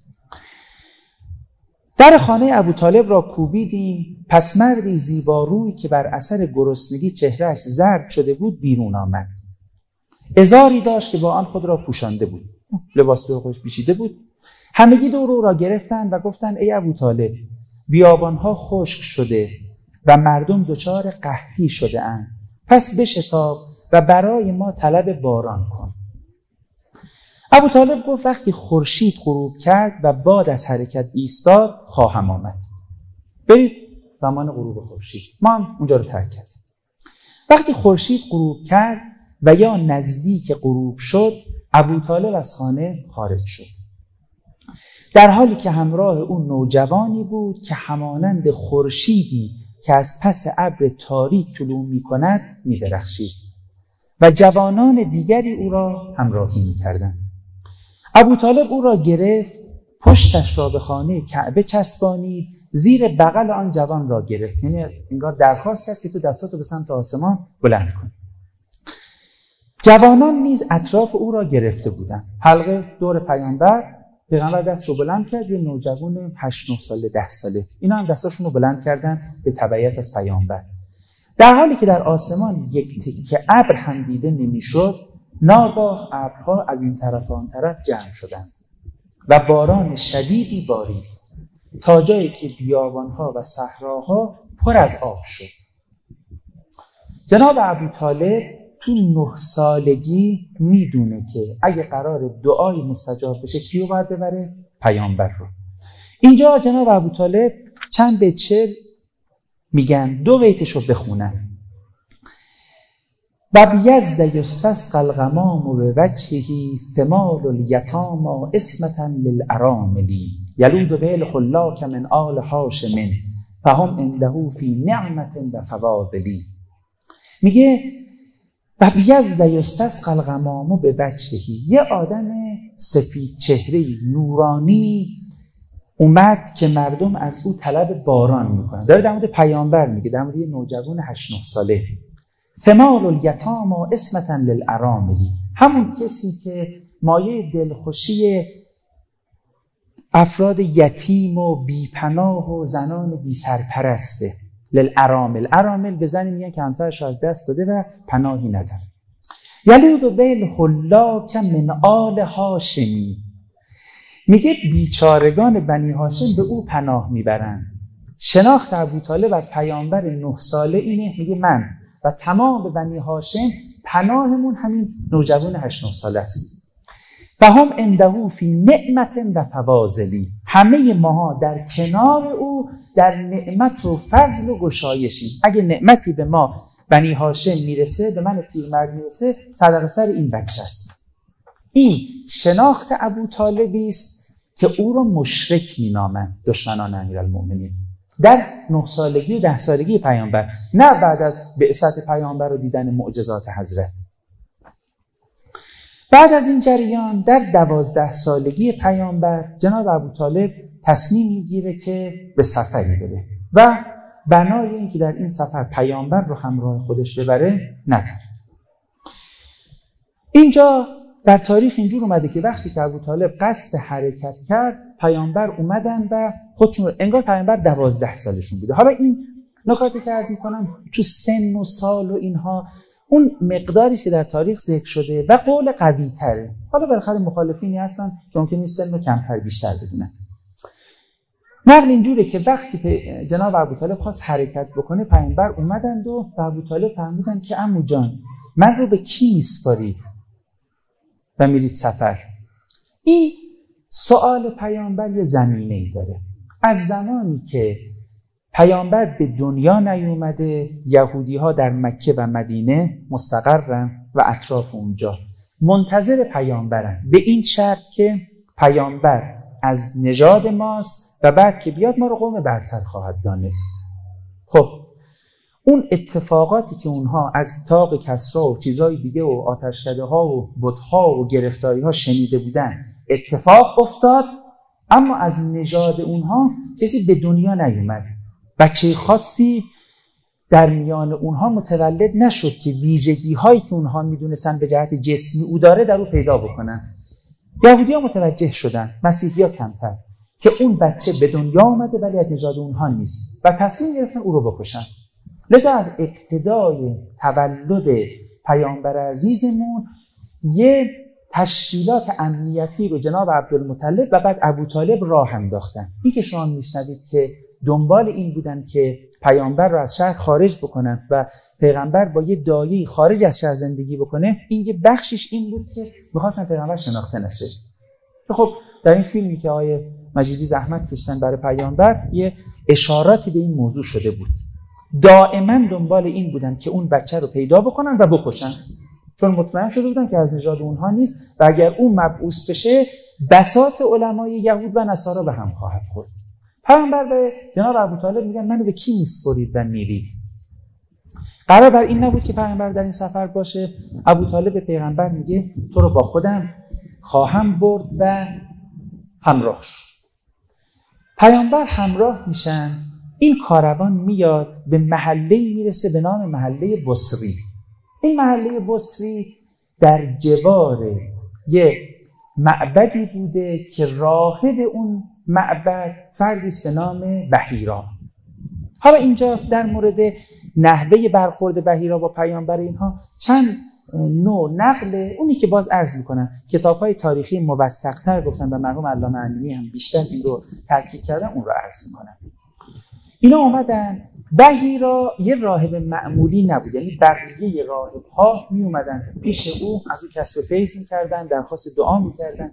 Speaker 1: در خانه ابو طالب را کوبیدیم، پس مردی زیباروی که بر اثر گرسنگی چهرهش زرد شده بود بیرون آمد. ازاری داشت که با آن خود را پوشانده بود، لباس دور خودش پیچیده بود. همگی دور او را گرفتند و گفتند ای ابو طالب، بیابانها خشک شده و مردم دچار قحطی شده اند، پس بشتاب و برای ما طلب باران کن. ابو طالب گفت وقتی خورشید غروب کرد و باد از حرکت ایستاد خواهم آمد. برید زمان غروب خورشید. ما هم اونجا رو ترک کردیم. وقتی خورشید غروب کرد و یا نزدیک غروب شد، ابو طالب از خانه خارج شد، در حالی که همراه اون نوجوانی بود که همانند خورشیدی که از پس ابر تاریک طلوع می‌کند می‌درخشید و جوانان دیگری او را همراهی می‌کردند. ابو طالب او را گرفت، پشتش را به خانه کعبه چسبانید، زیر بغل آن جوان را گرفت، یعنی انگار درخواست کرد که تو دستاتو به سمت آسمان بلند کن. جوانان نیز اطراف او را گرفته بودند. حلقه دور پیامبر، پیغمبر دست رو بلند کرد، یه نوجوان هشت نه ساله ده ساله، اینا هم دستاشون رو بلند کردن به تبعیت از پیامبر. در حالی که در آسمان یک تکه ابر هم دیده نمیشد، ناگاه ابرها از این طرف و آن طرف جمع شدند و باران شدیدی بارید تا جایی که بیابانها و صحراها پر از آب شد. جناب ابو طالب تو نه سالگی میدونه که اگه قرار دعای مستجاب بشه کیو باید ببره؟ پیامبر رو. اینجا جناب ابو طالب چند بیت شعر میگن، دو بیتشو بخونن. و بیزد یستسقى الغمام به وجهه ثمال الیتاما اسمة للارامل یلود به الخلاک من آل هاشم فهم عنده فی نعمة و فواضل. میگه و بیزد یستسقى الغمام به وجهه، یه آدم سفید چهره نورانی اومد که مردم از او طلب باران میکنن. داره در مورد پیامبر میگه، در مورد یه نوجوان هشت نه ساله. ثمال الیتاما اسمة للارامل، همون کسی که مایه دلخوشی افراد یتیم و بیپناه و زنان بی سرپرسته. للارامل، ارامل به زنی میگن که همسرش از دست داده و پناهی نداره. یلود به الخلاک من آل هاشمی، میگه بیچارگان بنی هاشم به او پناه میبرن. شناخت ابو طالب از پیامبر نه ساله اینه، میگه من و تمام بنی هاشم پناهمون همین نوجوان هشت نه ساله است. و هم عنده فی نعمت و فواضلی، همه ماها در کنار او در نعمت و فضل و گشایشیم. اگه نعمتی به ما بنی هاشم میرسه، به من پیرمرد میرسه، صدقه سر این بچه است. این شناخت ابو طالبی است که او را مشرک مینامند دشمنان امیرالمؤمنین در نه سالگی و ده سالگی پیامبر، نه بعد از بعثت پیامبر و دیدن معجزات حضرت. بعد از این جریان در دوازده سالگی پیامبر جناب ابو طالب تصمیم میگیره که به سفری بره و بنای این که در این سفر پیامبر رو همراه خودش ببره نداره. اینجا در تاریخ اینجور اومده که وقتی که ابو طالب قصد حرکت کرد، پیامبر اومدن و خودشون، انگار پیامبر دوازده سالشون بوده. حالا این نکاتی که عرض می‌کنم تو سن و سال و اینها اون مقداری که در تاریخ ذکر شده و قول قوی تره. حالا بالاخره مخالفینی هستن که ممکنه سن رو کمتر بیشتر بدونن. نقل اینجوره که وقتی جناب ابو طالب خواست حرکت بکنه، پیامبر اومدند و ابو طالب فرمودن که عمو جان، من رو به کی میسپارید و میرید سفر؟ این سوال پیامبر یه زمینه‌ای داره. از زمانی که پیامبر به دنیا نیومده، یهودی ها در مکه و مدینه مستقرن و اطراف اونجا منتظر پیامبرن، به این شرط که پیامبر از نژاد ماست و بعد که بیاد ما رو قوم برتر خواهد دانست. خب اون اتفاقاتی که اونها از طاق کسرا و چیزای دیگه و آتشکده ها و بت‌ها و گرفتاری ها شنیده بودن اتفاق افتاد، اما از نژاد اونها کسی به دنیا نیومد. بچه خاصی در میان اونها متولد نشد که ویژگی هایی که اونها میدونستن به جهت جسمی او داره در او پیدا بکنن. یهودی ها متوجه شدن، مسیحی ها کمتر، که اون بچه به دنیا آمده ولی از نژاد اونها نیست و تصمیم گرفتن او رو بکشن. لذا از ابتدای تولد پیامبر عزیزمون یه تشکیلات امنیتی رو جناب عبدالمطلب و بعد ابوطالب راه انداختن. این که شما میشنوید که دنبال این بودن که پیامبر رو از شهر خارج بکنن و پیغمبر با یه دایه خارج از شهر زندگی بکنه، این یه بخشش این بود که می‌خواستن پیغمبر شناخته نشه. خب در این فیلمی که آقای مجیدی زحمت کشتن برای پیامبر یه اشاراتی به این موضوع شده بود. دائما دنبال این بودن که اون بچه رو پیدا بکنن و بکشن، چون مطمئن شده بودن که از نژاد اونها نیست و اگر اون مبعوث بشه بساط علمای یهود و نصارا به هم خواهد خورد. پیامبر به جناب ابوطالب میگن منو به کی میسپرید و میرید؟ قرار بر این نبود که پیامبر در این سفر باشه. ابوطالب به پیغمبر میگه تو رو با خودم خواهم برد و همراه شو. پیامبر همراه میشن. این کاروان میاد به محله‌ای میرسه به نام محله بصری. این محله بصری در جوار یه معبدی بوده که راهب اون معبد فردی است به نام بحیرا. حالا اینجا در مورد نحوه برخورد بحیرا با پیامبر اینها چند نوع نقل، اونی که باز عرض میکنن کتاب‌های تاریخی موثق‌تر گفتن و مرحوم علامه امینی هم بیشتر این رو تاکید کردن، اون رو عرض میکنن. اینا اومدن. بحیرا یه راهب معمولی نبود، یعنی بقیه راهب‌ها می اومدن پیش او، از او کسب فیض میکردن، درخواست دعا میکردن.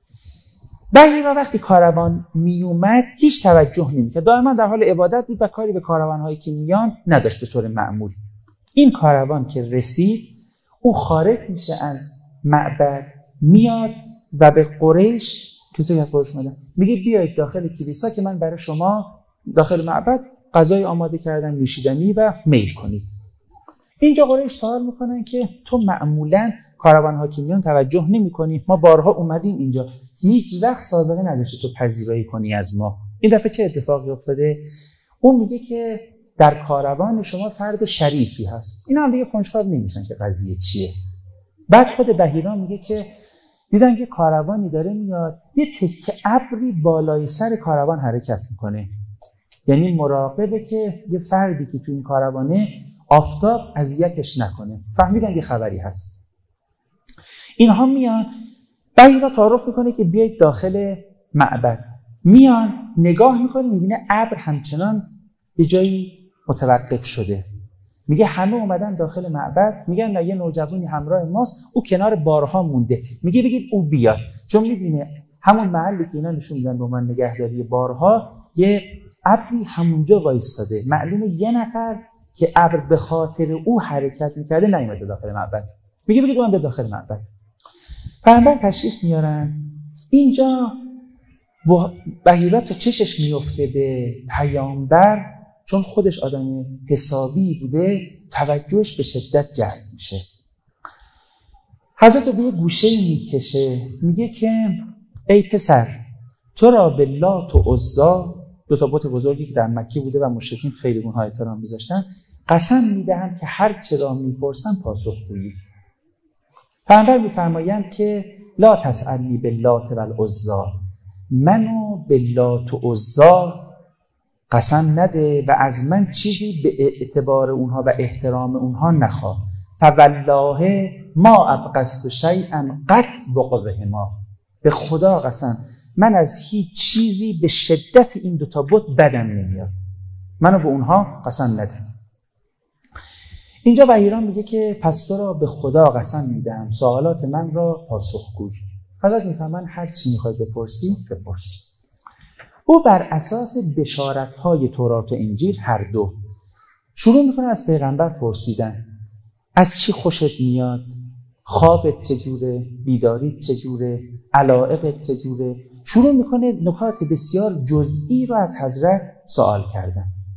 Speaker 1: بحیرا وقتی کاروان می اومد هیچ توجه نمیکرد، دائما در حال عبادت بود و کاری به کاروان‌هایی که میان نداشت به طور معمول. این کاروان که رسید، او خارج میشه از معبد، میاد و به قریش، کسی که از قریش اومدن، میگه بیایید داخل کلیسا که من برای شما داخل معبد غذای آماده کردم، نوشیدنی و میل کنید. اینجا قریش سوال میکنن که تو معمولاً کاروان ها که میان توجه نمی کنی، ما بارها اومدیم اینجا، هیچ وقت سابقه نداشته تو پذیرایی کنی از ما، این دفعه چه اتفاقی افتاده؟ اون میگه که در کاروان شما فرد شریفی هست. اینا هم دیگه کنجکاو نمیشن که قضیه چیه. بعد خود بحیرا میگه که دیدن که کاروانی داره میاد، یه تکه ابری بالای سر کاروان حرکت میکنه، یعنی مراقبه که یه فردی که تو این کاروانه آفتاب اذیتش نکنه. فهمیدن یه خبری هست. اینها میان، بحیرا تعارف میکنه که بیایید داخل معبد. میان نگاه میکنه، میبینه ابر همچنان یه جایی متوقف شده. میگه همه اومدن داخل معبد، میگن نه یه نوجوانی همراه ماست، او کنار بارها مونده. میگه بگید او بیاد، چون میبینه همون محلی که اینا نشون میدن به من نگهداری بارها یه ابری همونجا وایستاده. معلومه یه نفر که ابر به خاطر او حرکت میکرده نیومده داخل معبد. میگه بگید من به داخل معبد. پیامبر تشریف میارن. اینجا بحیرا تا چشش میفته به پیامبر، چون خودش آدم حسابی بوده، توجهش به شدت جلب میشه. حضرت رو به یه گوشه میکشه، میگه که ای پسر، تو را به لات و عزا، دو تا بت بزرگی که در مکه بوده و مشرکین خیلی اونها احترام میذاشتن، قسم میدهم که هر چه را میپرسم پاسخ گویی. پیامبر میفرمایند که لا تسألنی باللات و العزا، منو به لات و عزا قسم نده و از من چیزی به اعتبار اونها و احترام اونها نخواه. فوالله ما ابغضت شیئا قط بغضهما، به خدا قسم من از هیچ چیزی به شدت این دوتا بت بدم نمیاد، منو به اونها قسم نده. اینجا بحیرا میگه که پس تو را به خدا قسم میدم سوالات من را پاسخگوی. حضرت میفرمان هر چی میخوای بپرسی بپرس. او بر اساس بشارت‌های تورات و انجیل هر دو شروع میکنه از پیغمبر پرسیدن. از چی خوشت میاد؟ خوابت چجوره؟ بیداریت چجوره؟ علایقت چجوره؟ شروع میکنه نکات بسیار جزئی رو از حضرت سوال کردن.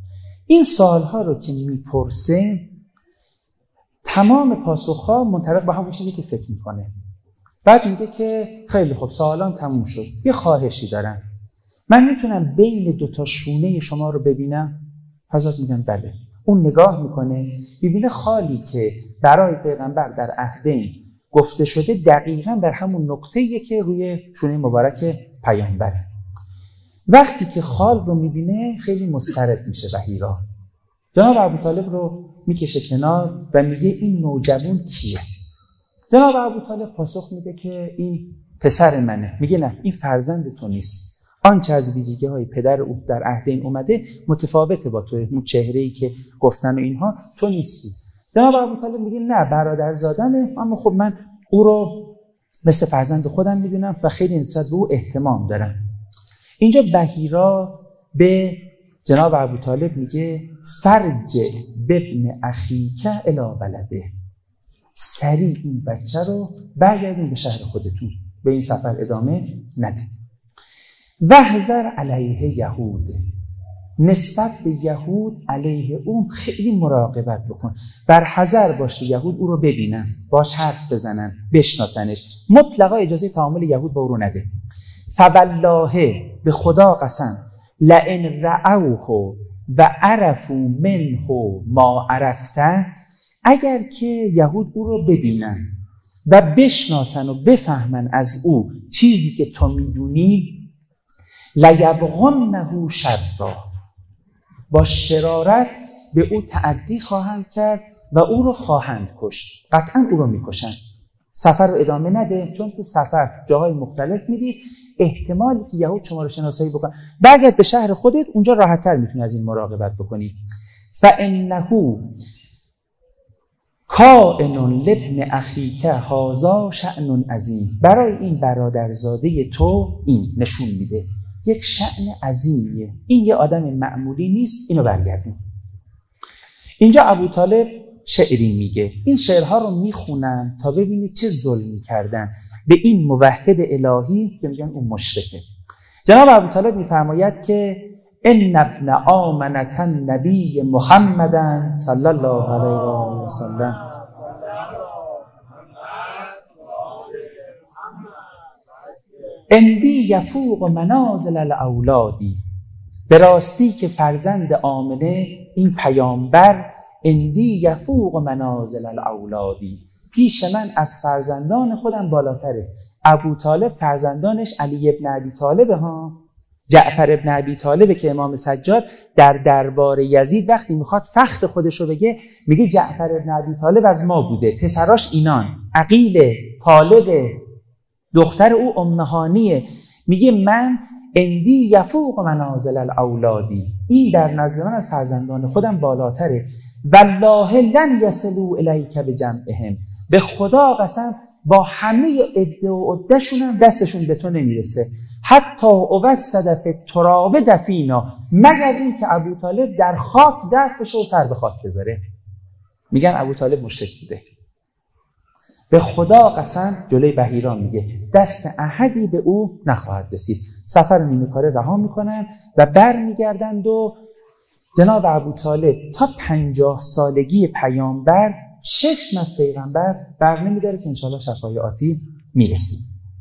Speaker 1: این سوالها رو که میپرسه تمام پاسخها منطبق با همون چیزی که فکر میکنه. بعد میگه که خیلی خوب سوالام تموم شد، یه خواهشی دارم، من میتونم بین دوتا شونه شما رو ببینم؟ حضرت میگن بله. اون نگاه میکنه میبینه خالی که برای پیغمبر در عهدین گفته شده دقیقاً در همون نقطه‌ایه که روی شونه مبارک پیامبره. وقتی که خال رو میبینه خیلی مضطرب میشه بحیرا. جناب ابوطالب رو میکشه کنار و میگه این نوجوان کیه؟ جناب ابوطالب پاسخ میده که این پسر منه. میگه نه، این فرزند تو نیست. آنچه از ویژگی های پدر او در عهدین اومده متفاوته با تو، اون چهره‌ای که گفتن و اینها تو نیستی. جناب ابوطالب میگه نه، برادرزادمه، اما خب من او رو مثل فرزند خودم میدونم و خیلی نسبت به او احتمام دارم. اینجا بحیرا به جناب ابوطالب میگه فرج بابن اخیک الی بلده، سریع این بچه رو برگردون به شهر خودتون، به این سفر ادامه نده. وحذر علیه یهود، نسبت به یهود علیه اون خیلی مراقبت بکن، بر حذر باش که یهود او رو ببینن، باش حرف بزنن، بشناسنش. مطلقا اجازه تعامل یهود با او رو نده. فوالله، به خدا قسم، لئن رعوه و عرفوا منه ما عرفته، اگر که یهود او رو ببینن و بشناسن و بفهمن از او چیزی که تو میدونی، لیبغنه شرا، با شرارت به او تعدی خواهند کرد و او رو خواهند کشت. قطعا او رو میکشن. سفر رو ادامه نده، چون تو سفر جاهای مختلف میری، احتمالی که یهود شما رو شناسایی بکنن. برگرد به شهر خودت، اونجا راحت‌تر میتونی از این مراقبت بکنی. فانه کائن لابن اخیک هذا شأن عظیم، برای این برادرزاده تو این نشون میده یک شأن عظیمیه، این یه آدم معمولی نیست، اینو برگردیم. اینجا ابوطالب شعری میگه، این شعرها رو میخونن تا ببینید چه ظلمی کردن به این موحد الهی که میگن اون مشرکه. جناب ابوطالب میفرماید که ان ابن آمنة النبی محمدا صلی الله علیه و آله و سلم اندی یفوق منازل الاولادی، به راستی که فرزند آمنه این پیامبر اندی یفوق منازل الاولادی، پیش من از فرزندان خودم بالاتره. ابوطالب فرزندانش علی ابن ابی طالب ها، جعفر ابن ابی طالب که امام سجاد در دربار یزید وقتی میخواد فخر خودش رو بگه میگه جعفر ابن ابی طالب از ما بوده، پسراش اینان، عقیل، طالب، دختر او امهانیه. میگه من اندی یفوق منازل الاولادی، این در نزد من از فرزندان خودم بالاتره. والله لن یصلوا الیک بجمعهم، به خدا قسم با همه عده و عده‌شون هم دستشون به تو نمیرسه. حتی اوسد فی التراب دفینا، مگر این که ابوطالب در خاک دفن بشه و سر به خاک بذاره. میگن ابوطالب مشرک بوده. به خدا قسم، جلوی بحیرا میگه دست احدی به او نخواهد رسید. سفر نیمه کاره رها میکنن و بر میگردند و جناب ابوطالب تا پنجاه سالگی پیامبر چشم از پیغمبر بر نمیداره که انشاءالله شفای آتی میرسیم.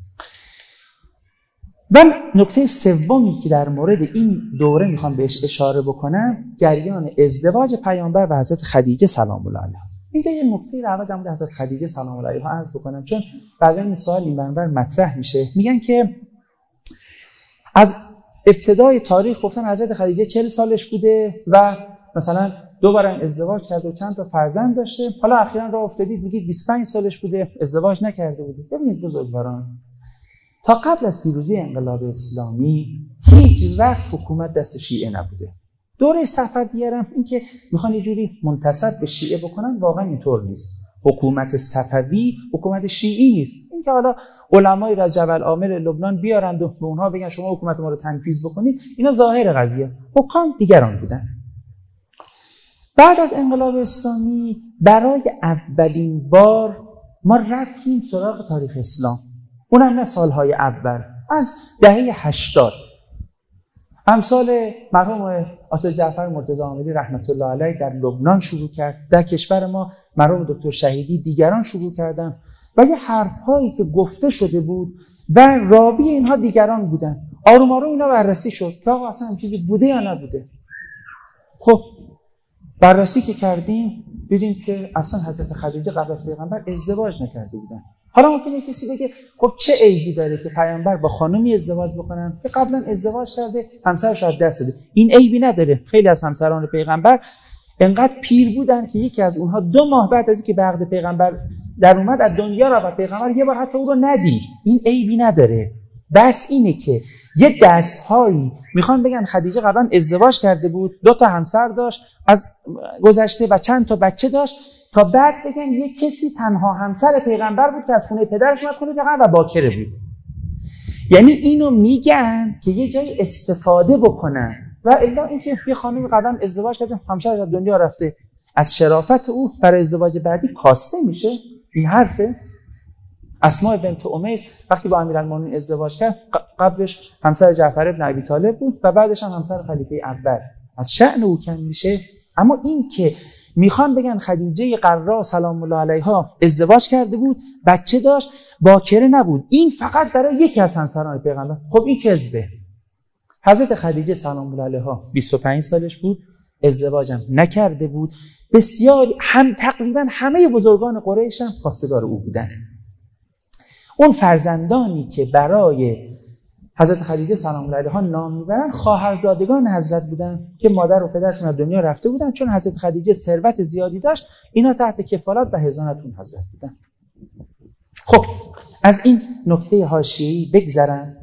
Speaker 1: و نکته سومی که در مورد این دوره میخوام بهش اشاره بکنم، جریان ازدواج پیامبر و حضرت خدیجه سلام الله علیها. اینجا یه نکته رو اول در مورد حضرت خدیجه سلام الله علیها عرض بکنم، چون بعضی این سوال این منور مطرح میشه. میگن که از ابتدای تاریخ گفتن حضرت خدیجه چهل سالش بوده و مثلا دو بار ازدواج کرده و چند تا فرزند داشته، حالا اخیراً راه افتادید میگید بیست و پنج سالش بوده ازدواج نکرده بوده. ببینید بزرگواران، تا قبل از پیروزی انقلاب اسلامی هیچ وقت حکومت دست شیعه نبوده. دوره صفویه هم این که میخوان یه جوری منتسب به شیعه بکنن، واقعا اینطور نیست. حکومت صفوی حکومت شیعی نیست. این که حالا علمای از جبل عامر لبنان بیارند و به اونها بگن شما حکومت ما رو تنفیذ بکنید، اینا ظاهر قضیه است. حکام دیگران بودن. بعد از انقلاب اسلامی برای اولین بار ما رفتیم سراغ تاریخ اسلام، اونم نه سالهای اول، از دهه هشتاد. امثال مرحوم آصف جعفر مرتضی عاملی رحمت الله علیه در لبنان شروع کرد، در کشور ما مرحوم دکتر شهیدی، دیگران شروع کردن و یه حرف‌هایی که گفته شده بود و راوی اینها دیگران بودن. آروم آروم اینا بررسی شد که آقا اصلا این چیزی بوده یا نبوده. خب بررسی که کردیم دیدیم که اصلا حضرت خدیجه قبل از پیغمبر ازدواج نکرده بودن. حالا ممکنه کسی بگه خب چه عیبی داره که پیامبر با خانمی ازدواج بکنن که قبلا ازدواج کرده همسرش از دست داده؟ این عیبی نداره. خیلی از همسران پیغمبر انقدر پیر بودن که یکی از اونها دو ماه بعد از اینکه به عقد پیغمبر در اومد از دنیا را و پیغمبر یه بار حتی او رو ندید. این عیبی نداره. بس اینه که یه دست‌هایی میخوان بگن خدیجه قبلا ازدواج کرده بود، دو تا همسر داشت از گذشته و چند تا بچه داشت، تا بعد بگن یه کسی تنها همسر پیغمبر بود که از خونه پدرش اومد خونه پیغمبر و باکره بود. یعنی اینو میگن که یه جای استفاده بکنن و الا اینکه یه خانمی قبلا ازدواج کرده همسرش از دنیا رفته از شرافت او برای ازدواج بعدی کاسته میشه. این حرفه. اسماء بنت امیس وقتی با امیرالمومنین ازدواج کرد قبلش همسر جعفر ابن ابی طالب بود و بعدش هم همسر خلیفه اول، از شأن او کم میشه. اما این که میخوان بگن خدیجه قرا سلام الله علیها ازدواج کرده بود، بچه داشت، باکره نبود، این فقط برای یکی از همسران پیغمبر. خب این کذبه. حضرت خدیجه سلام الله علیها بیست و پنج سالش بود، ازدواجم نکرده بود. بسیار هم تقریبا همه بزرگان قریش هم خواستگار او بودن. اون فرزندانی که برای حضرت خدیجه سلام الله علیها نام میبرن خواهرزادگان حضرت بودن که مادر و پدرشون از دنیا رفته بودن. چون حضرت خدیجه ثروت زیادی داشت، اینا تحت کفالت و حضانت اون حضرت بودن. خب از این نکته حاشیه‌ای بگذرن.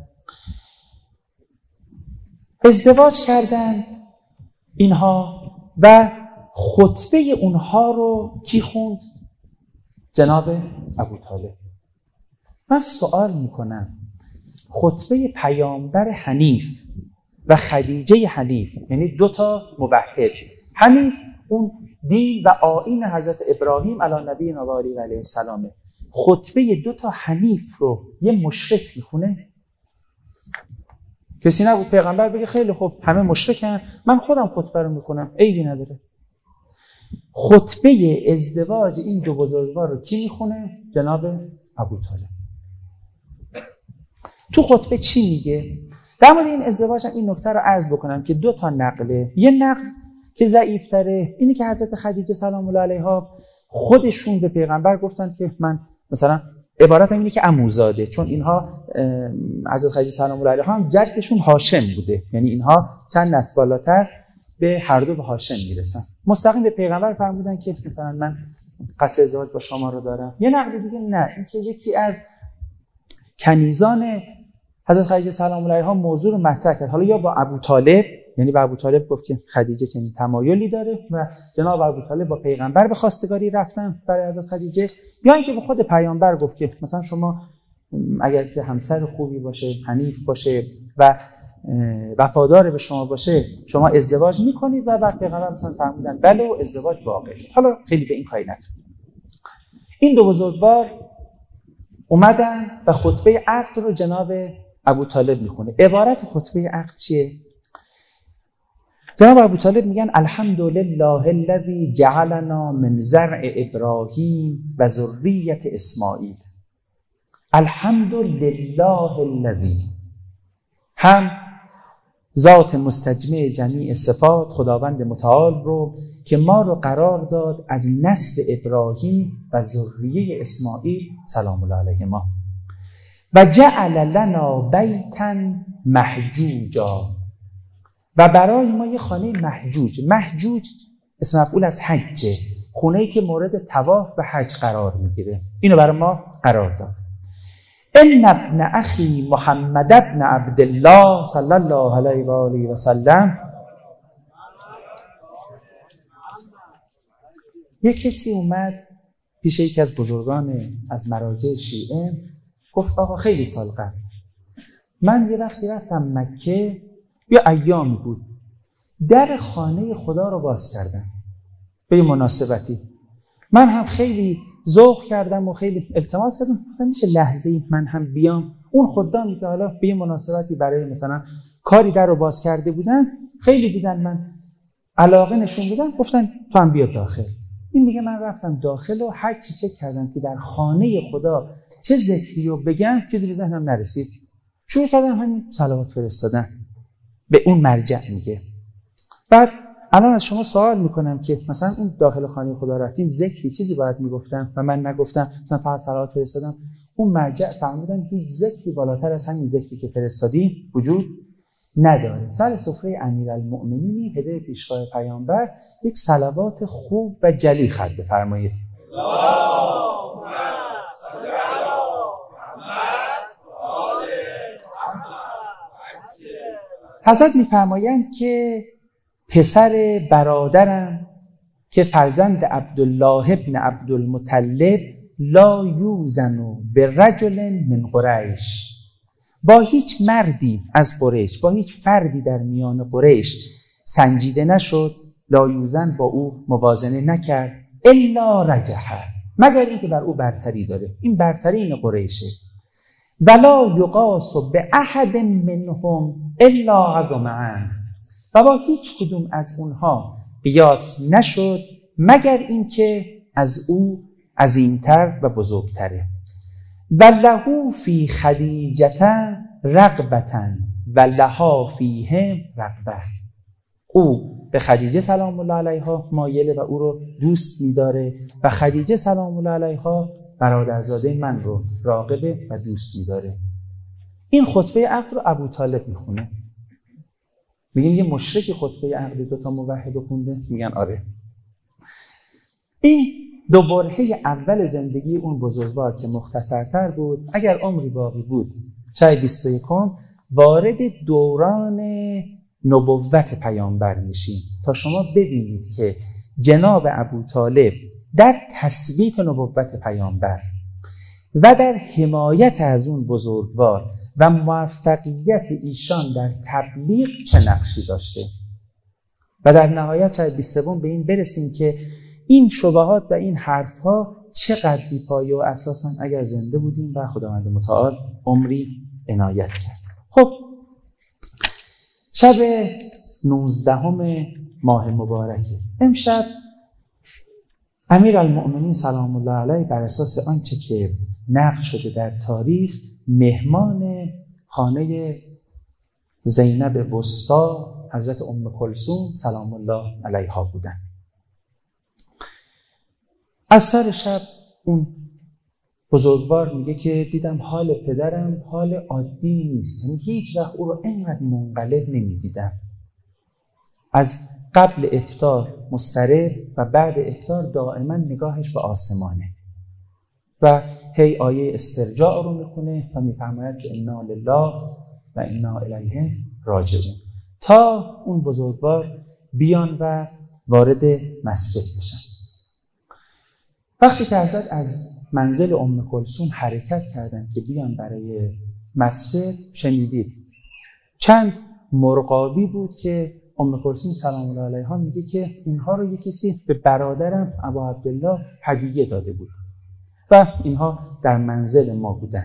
Speaker 1: ازدواج کردن اینها و خطبه اونها رو کی خوند؟ جناب ابوطالب. من سوال میکنم خطبه پیامبر حنیف و خدیجه حنیف، یعنی دو تا موحد، حنیف اون دین و آیین حضرت ابراهیم علی نبینا و علیه السلام، خطبه دو تا حنیف رو یه مشرک میخونه؟ کسی نبود پیغمبر بگه خیلی خوب همه مشرکن من خودم خطبه رو میخونم، عیبی نداره. خطبه ازدواج این دو بزرگوار رو کی میخونه؟ جناب ابوطالب. تو خطبه چی میگه؟ در مورد این ازدواج هم این نکته رو عرض بکنم که دو تا نقله. یه نقل که ضعیف‌تره اینی که حضرت خدیجه سلام الله علیها خودشون به پیغمبر گفتن که من مثلا عبارت هم اینه که عموزاده، چون اینها حضرت خدیجه سلام الله علیها هم جدشون هاشم بوده، یعنی اینها چند نسل بالاتر به هر دو به هاشم میرسن. مستقیم به پیغمبر فرمودن که مثلا من قصد ازدواج با شما رو دارم. یه نقل دیگه نه، این که یکی از کنیزان حضرت خدیجه سلام الله علیها موضوع رو مطرح کرد، حالا یا با ابوطالب، یعنی با ابوطالب گفت که خدیجه چنین تمایلی داره و جناب ابوطالب با پیغمبر به خواستگاری رفتن برای حضرت خدیجه، یا اینکه به خود پیامبر گفت که مثلا شما اگر که همسر خوبی باشه، حنیف باشه و وفادار به شما باشه شما ازدواج میکنید، و بعد پیغمبر مثلا فرمودن بله و ازدواج واقع شد. حالا خیلی به این کاری نداره. این دو بزرگوار اومدن و خطبه عقد رو جناب ابوطالب میخونه. عبارت خطبه عقد چیه؟ جناب ابوطالب میگن الحمدلله الذی جعلنا من زرع ابراهیم و ذریت اسماعیل. الحمدلله الذی، هم ذات مستجمع جمیع صفات خداوند متعال رو که ما رو قرار داد از نسل ابراهیم و ذریه اسماعیل سلام الله علیهما، و جعل لنا بیتا محجوجا، و برای ما یه خانه محجوج. محجوج اسم مفعول از حجه، خونه‌ای که مورد طواف و حج قرار میگیره، اینو برای ما قرار داد. ان ابن اخی محمد ابن عبدالله صلی الله علیه و آله و سلم. یک کسی اومد پیش یکی از بزرگان از مراجع شیعه گفت آقا خیلی سال قبل من یه وقتی رفتم مکه، یه ایامی بود، در خانه خدا رو باز کردم به یه مناسبتی، من هم خیلی ذوق کردم و خیلی التماس کردم، گفتم میشه لحظه‌ای من هم بیام اون خدامی که حالا به یه مناسبتی برای مثلا کاری در رو باز کرده بودن، خیلی دیدن من علاقه نشون بدن، گفتن تو هم بیا داخل. این میگه من رفتم داخل و هر چی چک کردم که در خانه خدا چه ذکری رو بگم چیزی به ذهنم نرسید، شروع کردم همین صلوات فرستادن به اون مرجع. میگه بعد الان از شما سوال میکنم که مثلا اون داخل خانه خدا رفتیم ذکری چیزی باید میگفتم و من نگفتم، مثلا فقط صلوات فرستادم. اون مرجع فهمیدن هیچ ذکری بالاتر از همین ذکری که فرستادی وجود نداره. سر سفره امیرالمؤمنین هدیه پیشگاه پیامبر یک صلوات خوب و جلی خط بفرمایید. حضرت میفرمایند که پسر برادرم که فرزند عبدالله ابن عبدالمطلب لا یوزن برجل من قریش، با هیچ مردی از قریش، با هیچ فردی در میان قریش سنجیده نشد، لا یوزن با او موازنه نکرد، الا رجحه، مگر اینکه بر او برتری داره، این برتری این قریشه. ولا یقاس به احد منهم الا عظم عنه، و با هیچ کدوم از اونها قیاس نشد مگر اینکه از او عظیمتر و بزرگتره. و له فی خدیجه رغبة و لها فیهم رغبه، او به خدیجه سلام الله علیها مایله و او رو دوست می‌داره و خدیجه سلام الله علیها برادرزاده من رو راغبه و دوست می‌داره. این خطبه عقد رو ابو طالب میخونه. میگیم یه مشرک خطبه عقد دو تا موحد رو خونده؟ میگن آره. این دو برهه اول زندگی اون بزرگوار که مختصرتر بود، اگر عمری باقی بود شاید بیست و یکم، وارد دوران نبوت پیامبر میشیم تا شما ببینید که جناب ابو طالب در تثبیت نبوت پیامبر و در حمایت از اون بزرگوار و موفقیت ایشان در تبلیغ چه نقشی داشته. و در نهایت شاید بیست سوم به این برسیم که این شبهات و این حرفها چقدر بی‌پایه و اساساً اگر زنده بودیم و خداوند متعال عمری عنایت کرد. خب شب نوزدهم ماه مبارکه، امشب امیرالمؤمنین سلام الله علیه بر اساس آنچه که نقل شده در تاریخ مهمان خانه زینب وسطی حضرت ام کلثوم سلام الله علیها بودن. از سر شب اون بزرگوار میگه که دیدم حال پدرم حال عادی نیست، یعنی هیچ وقت او رو اینقدر منقلب نمیدیدم. از قبل افطار مضطرب و بعد افطار دائما نگاهش به آسمانه و هی آیه استرجاع رو میخونه و میفرماید که انا لله و انا الیه راجعون، تا اون بزرگوار بیان و وارد مسجد بشن. وقتی که حضرت از منزل ام کلثوم حرکت کردن که بیان برای مسجد، شنیدید چند مرغابی بود که ام کلثوم سلام الله علیها میگه که اینها رو یک کسی به برادرم ابا عبدالله هدیه داده بود و اینها در منزل ما بودن.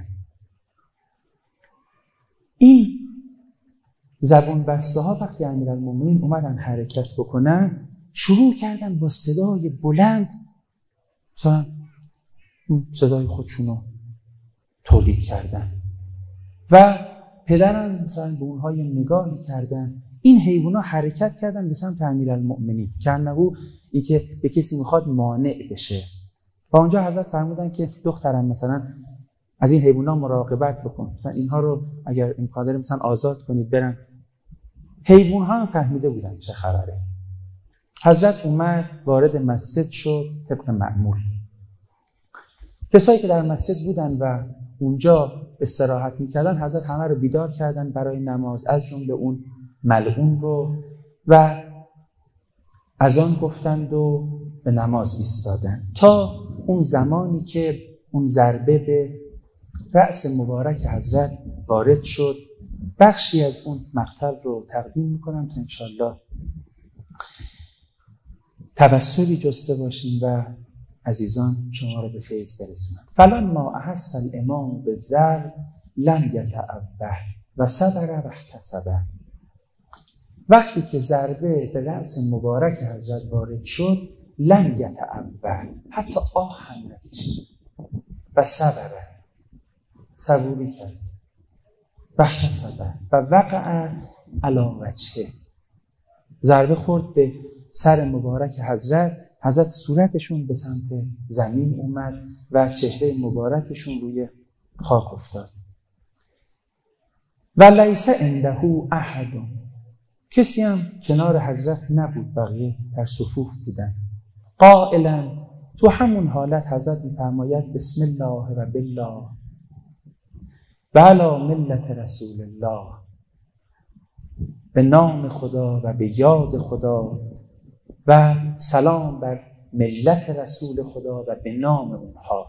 Speaker 1: این زبون بسته ها وقتی امیرالمومنین اومدن حرکت بکنن شروع کردن با صدای بلند مثلا صدای خودشونو تولید کردن و پدرم مثلا به اونها یه نگاهی کردن. این حیوونا حرکت کردن به سمت امیرالمؤمنین که انه ای که به کسی میخواد مانع بشه و اونجا حضرت فرمودن که دخترم مثلا از این حیوونا مراقبت بکن، مثلا اینها رو اگر امکان داره مثلا آزاد کنید برن. حیوان‌ها هم فهمیده بودن چه خبره. حضرت اومد وارد مسجد شد طبق معمول. کسایی که در مسجد بودن و اونجا استراحت میکردن حضرت همه رو بیدار کردن برای نماز، از جمله اون ملعون رو، و از آن گفتند و به نماز ایستادن تا اون زمانی که اون ضربه به رأس مبارک حضرت وارد شد. بخشی از اون مقطع رو تقدیم میکنم تا انشالله توسلی جسته باشیم و عزیزان شما رو به فیض برسونم. فلما احس الامام بالذل لم یتعبه و صبر و احتسبه. وقتی که ضربه به رأس مبارک حضرت وارد شد لم یتعول، حتی آه هم نکشید و صبر، صبوری کرد و احتسب و وقع علی وجهه. ضربه خورد به سر مبارک حضرت، حضرت صورتشون به سمت زمین اومد و چهره مبارکشون روی خاک افتاد. و لیس عنده احد، کسی هم کنار حضرت نبود، بقیه در صفوف بودن. قائلا، تو همون حالت حضرت می‌فرماید بسم الله و بالله و علی ملت رسول الله، به نام خدا و به یاد خدا و سلام بر ملت رسول خدا و به نام اونها.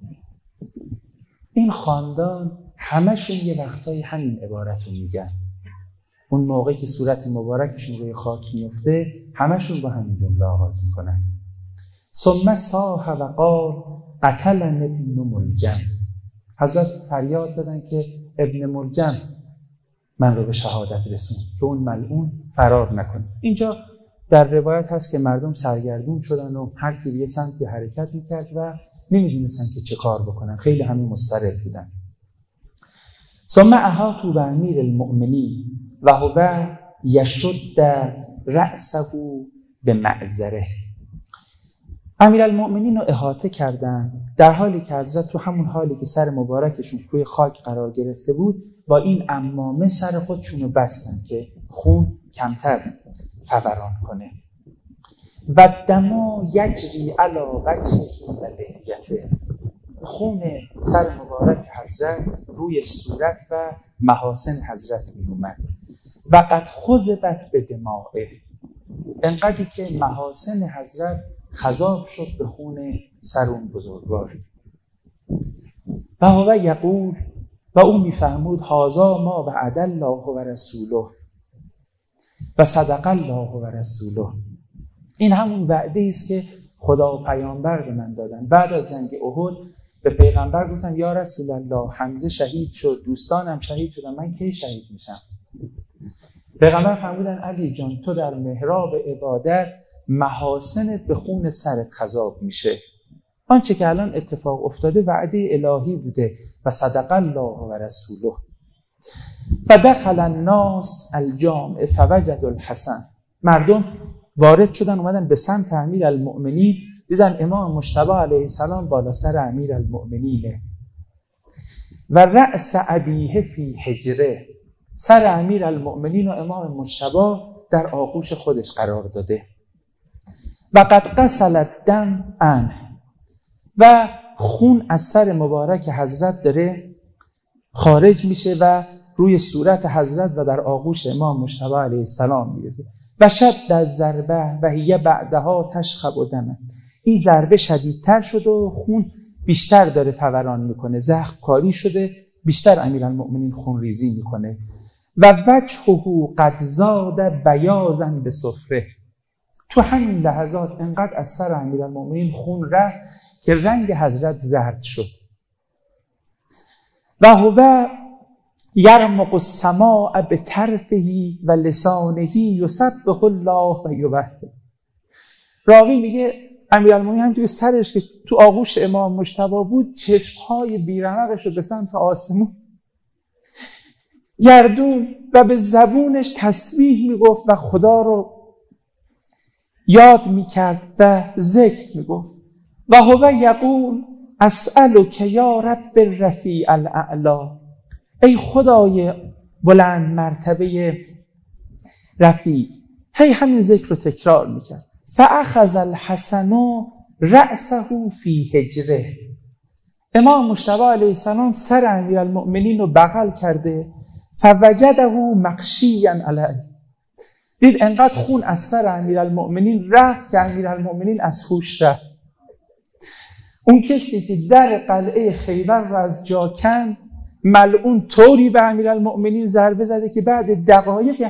Speaker 1: این خاندان همشون یه وقتایی همین عبارت رو میگن. اون موقعی که صورت مبارکشون روی خاک میفته همشون با همین جمله آغاز میکنن. ثم صاح و قال قتلن ابن ملجم. حضرت فریاد دادن که ابن ملجم من رو به شهادت رسون که اون ملعون فرار نکنه. اینجا در روایت هست که مردم سرگردون شدن و هر کی به یه سمتی حرکت میکرد و نمیدونستن که چه کار بکنن، خیلی همه مضطرب بودن. ثم احاطوا بامیر المؤمنین و هو یشد رأسه به معذره. امیرالمؤمنین رو احاطه کردن در حالی که حضرت تو همون حالی که سر مبارکشون روی خاک قرار گرفته بود با این عمامه سر خودشون رو بستن که خون کمتر فوران کنه. و دما یجری علی وجهه و لحیته، خون سر مبارک حضرت روی صورت و محاسن حضرت می اومد. و قد خضبت به دمائه، انقدری که محاسن حضرت خضاب شد به خون سر اون بزرگوار. و هو یقول، و او میفهمود هذا ما وعد الله و رسوله و صدق الله و رسوله. این همون وعده است که خدا و پیامبر به من دادن. بعد از جنگ احد به پیغمبر گفتن یا رسول الله حمزه شهید شد، دوستانم شهید شدن، من کی شهید میشم؟ پیغمبر فرمودن علی جان تو در محراب عبادت محاسنت به خون سرت خضاب میشه. آنچه که الان اتفاق افتاده وعده الهی بوده و صدق الله و رسوله. فدخل الناس الجامع فوجد الحسن. مردم وارد شدن اومدن به سمت امیرالمؤمنین، دیدن امام مجتبی علیه السلام بالا سر امیرالمؤمنینه و رأس ابیه فی حجره، سر امیرالمؤمنین و امام مجتبی در آغوش خودش قرار داده. و قد غسل الدم عنه، و خون از سر مبارک حضرت داره خارج میشه و روی صورت حضرت و در آغوش امام مجتبی علیه السلام میرسه. و شد از ضربه و هی بعدها تشخب دمه، این ضربه شدیدتر شد و خون بیشتر داره فوران میکنه، زخم کاری شده، بیشتر امیرالمؤمنین خون ریزی میکنه. و وجهه قد زاد بیاضا به صفره، تو همین لحظات انقدر از سر امیرالمؤمنین خون رفت که رنگ حضرت زرد شد. و هو یرمق السماء به طرفه و لسانه یسبح الله و یوحد. راوی میگه امیرالمؤمنین هم توی سرش که تو آغوش امام مجتبی بود چشمهای بیرمقش رو به سمت آسمون گردون و به زبونش تسبیح میگفت و خدا رو یاد میکرد و ذکر میگفت. و هو یقول اسألک یا رب الرفیع الاعلی، ای خدای بلند مرتبه رفیع. هی همین ذکر رو تکرار میکرد. فاخذ الحسن رأسه فی حجره، امام مجتبی علیه السلام سر امیرالمؤمنین رو بغل کرده. فوجده مغشیا علیه، دید انقدر خون از سر امیرالمؤمنین رفت که امیرالمؤمنین از هوش رفت. اون کسی که در قلعه خیبر رو از جا کند، ملعون طوری به امیرالمؤمنین ضربه زده که بعد دقایق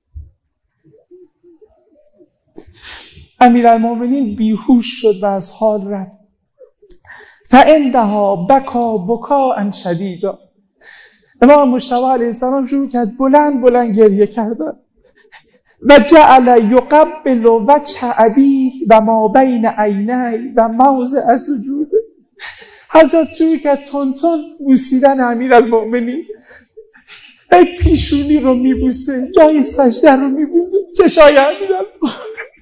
Speaker 1: امیرالمؤمنین بیهوش شد و از حال رفت. فعندها بکا بکاء شدیدا، امام مجتبی علیه السلام شروع کرد بلند بلند گریه کردن. و جعل یقبل وجه ابیه و ما بین عینیه و موضع سجوده. حضرت شروع کرد تون تون بوسیدن امیرالمؤمنین. یک پیشونی رو میبوسه، جای سجده رو میبوسه، چشای امیرالمؤمنین.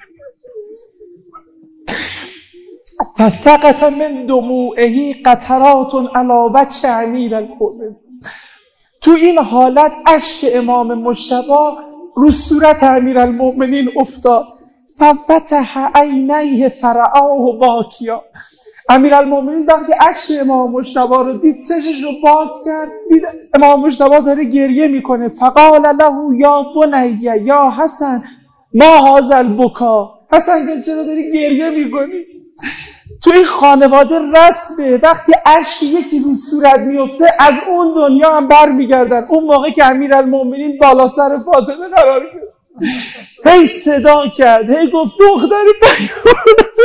Speaker 1: فسقط من دموعه قطرات علی وجه امیرالمؤمنین. تو این حالت اشک امام مجتبی رو صورت امیرالمؤمنین افتاد. ففتح عینیه فرعاه باکیا. امیرالمؤمنین وقتی اشک امام مجتبی رو دید چشش رو باز کرد، دید امام مجتبی داره گریه میکنه. فقال له یا بنیه یا حسن ما هذا البکا. حسن جان چرا داری گریه میکنی؟ تو این خانواده رسمه وقتی اشک یکی رو صورت میفته از اون دنیا هم بر میگردن. اون موقع که امیرالمؤمنین بالا سر فاطمه قرار گرفت، هی صدا کرد، هی گفت دختر پیغمبر.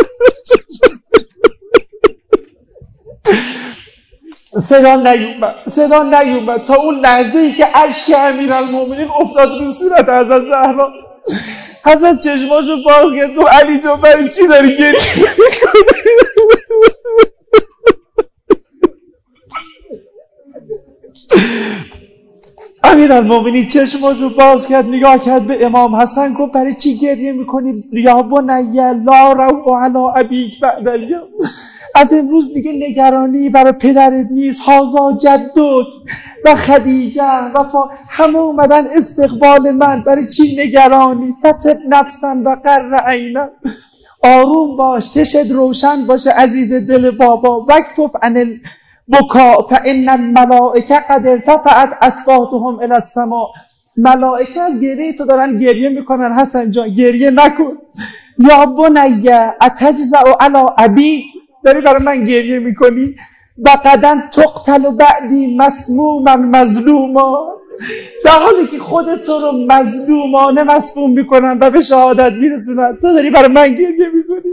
Speaker 1: صدا نیومد، صدا نیومد تا اون لحظه ای که اشک امیرالمؤمنین افتاد رو صورت حضرت زهرا. حضرت چشماشو باز کرد گفت علی جان برای چی داری گریه میکنی؟ امیرالمؤمنین چشماشو باز کرد، نگاه کرد به امام حسن، گفت برای چی گریه میکنی؟ یا بنیه لا رو علی ابیک بعد الیوم. از امروز دیگه نگرانی برای پدرت نیست. هازا جدک و خدیجه و فا همه اومدن استقبال من، برای چی نگرانی؟ فتب نفسن و قر عینم. آروم باش، چشت روشن باشه عزیز دل بابا. وکفف عن البکا فان الملائکه قد ارتفعت اصواتهم الی السماء. ملائکه از گریه تو دارن گریه میکنن. حسن جان گریه نکن. یا بنیه اتجزع علی ابیک. داری برای من گریه میکنی؟ بقدن تقتل بعدی مسموما مظلوما. در حالی که خودت تو رو مظلومانه مسموم میکنن و به شهادت میرسونن، تو داری برای من گریه میکنی؟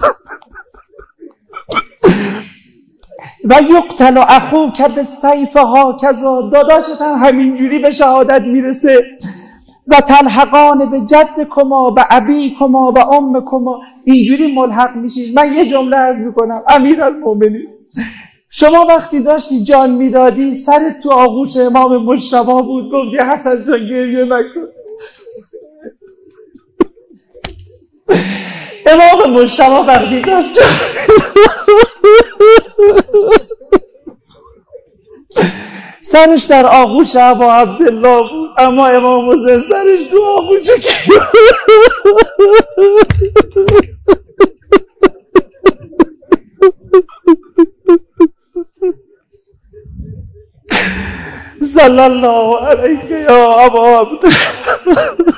Speaker 1: و یقتل اخوک بالسیف هکذا. داداشت هم همینجوری به شهادت میرسه. و تلحقان به جد کما و ابی کما و ام کما. اینجوری ملحق میشید. من یه جمله عرض میکنم امیرالمؤمنین، شما وقتی داشتی جان میدادی سرت تو آغوش امام مجتبی بود، گفتی حسن جان گریه نکن. امام مجتبی وقتی داشت سرش در آغوش ابا عبدالله بود، اما امام حسین سرش تو آغوش کی؟ صلی الله علیک یا ابا عبدالله.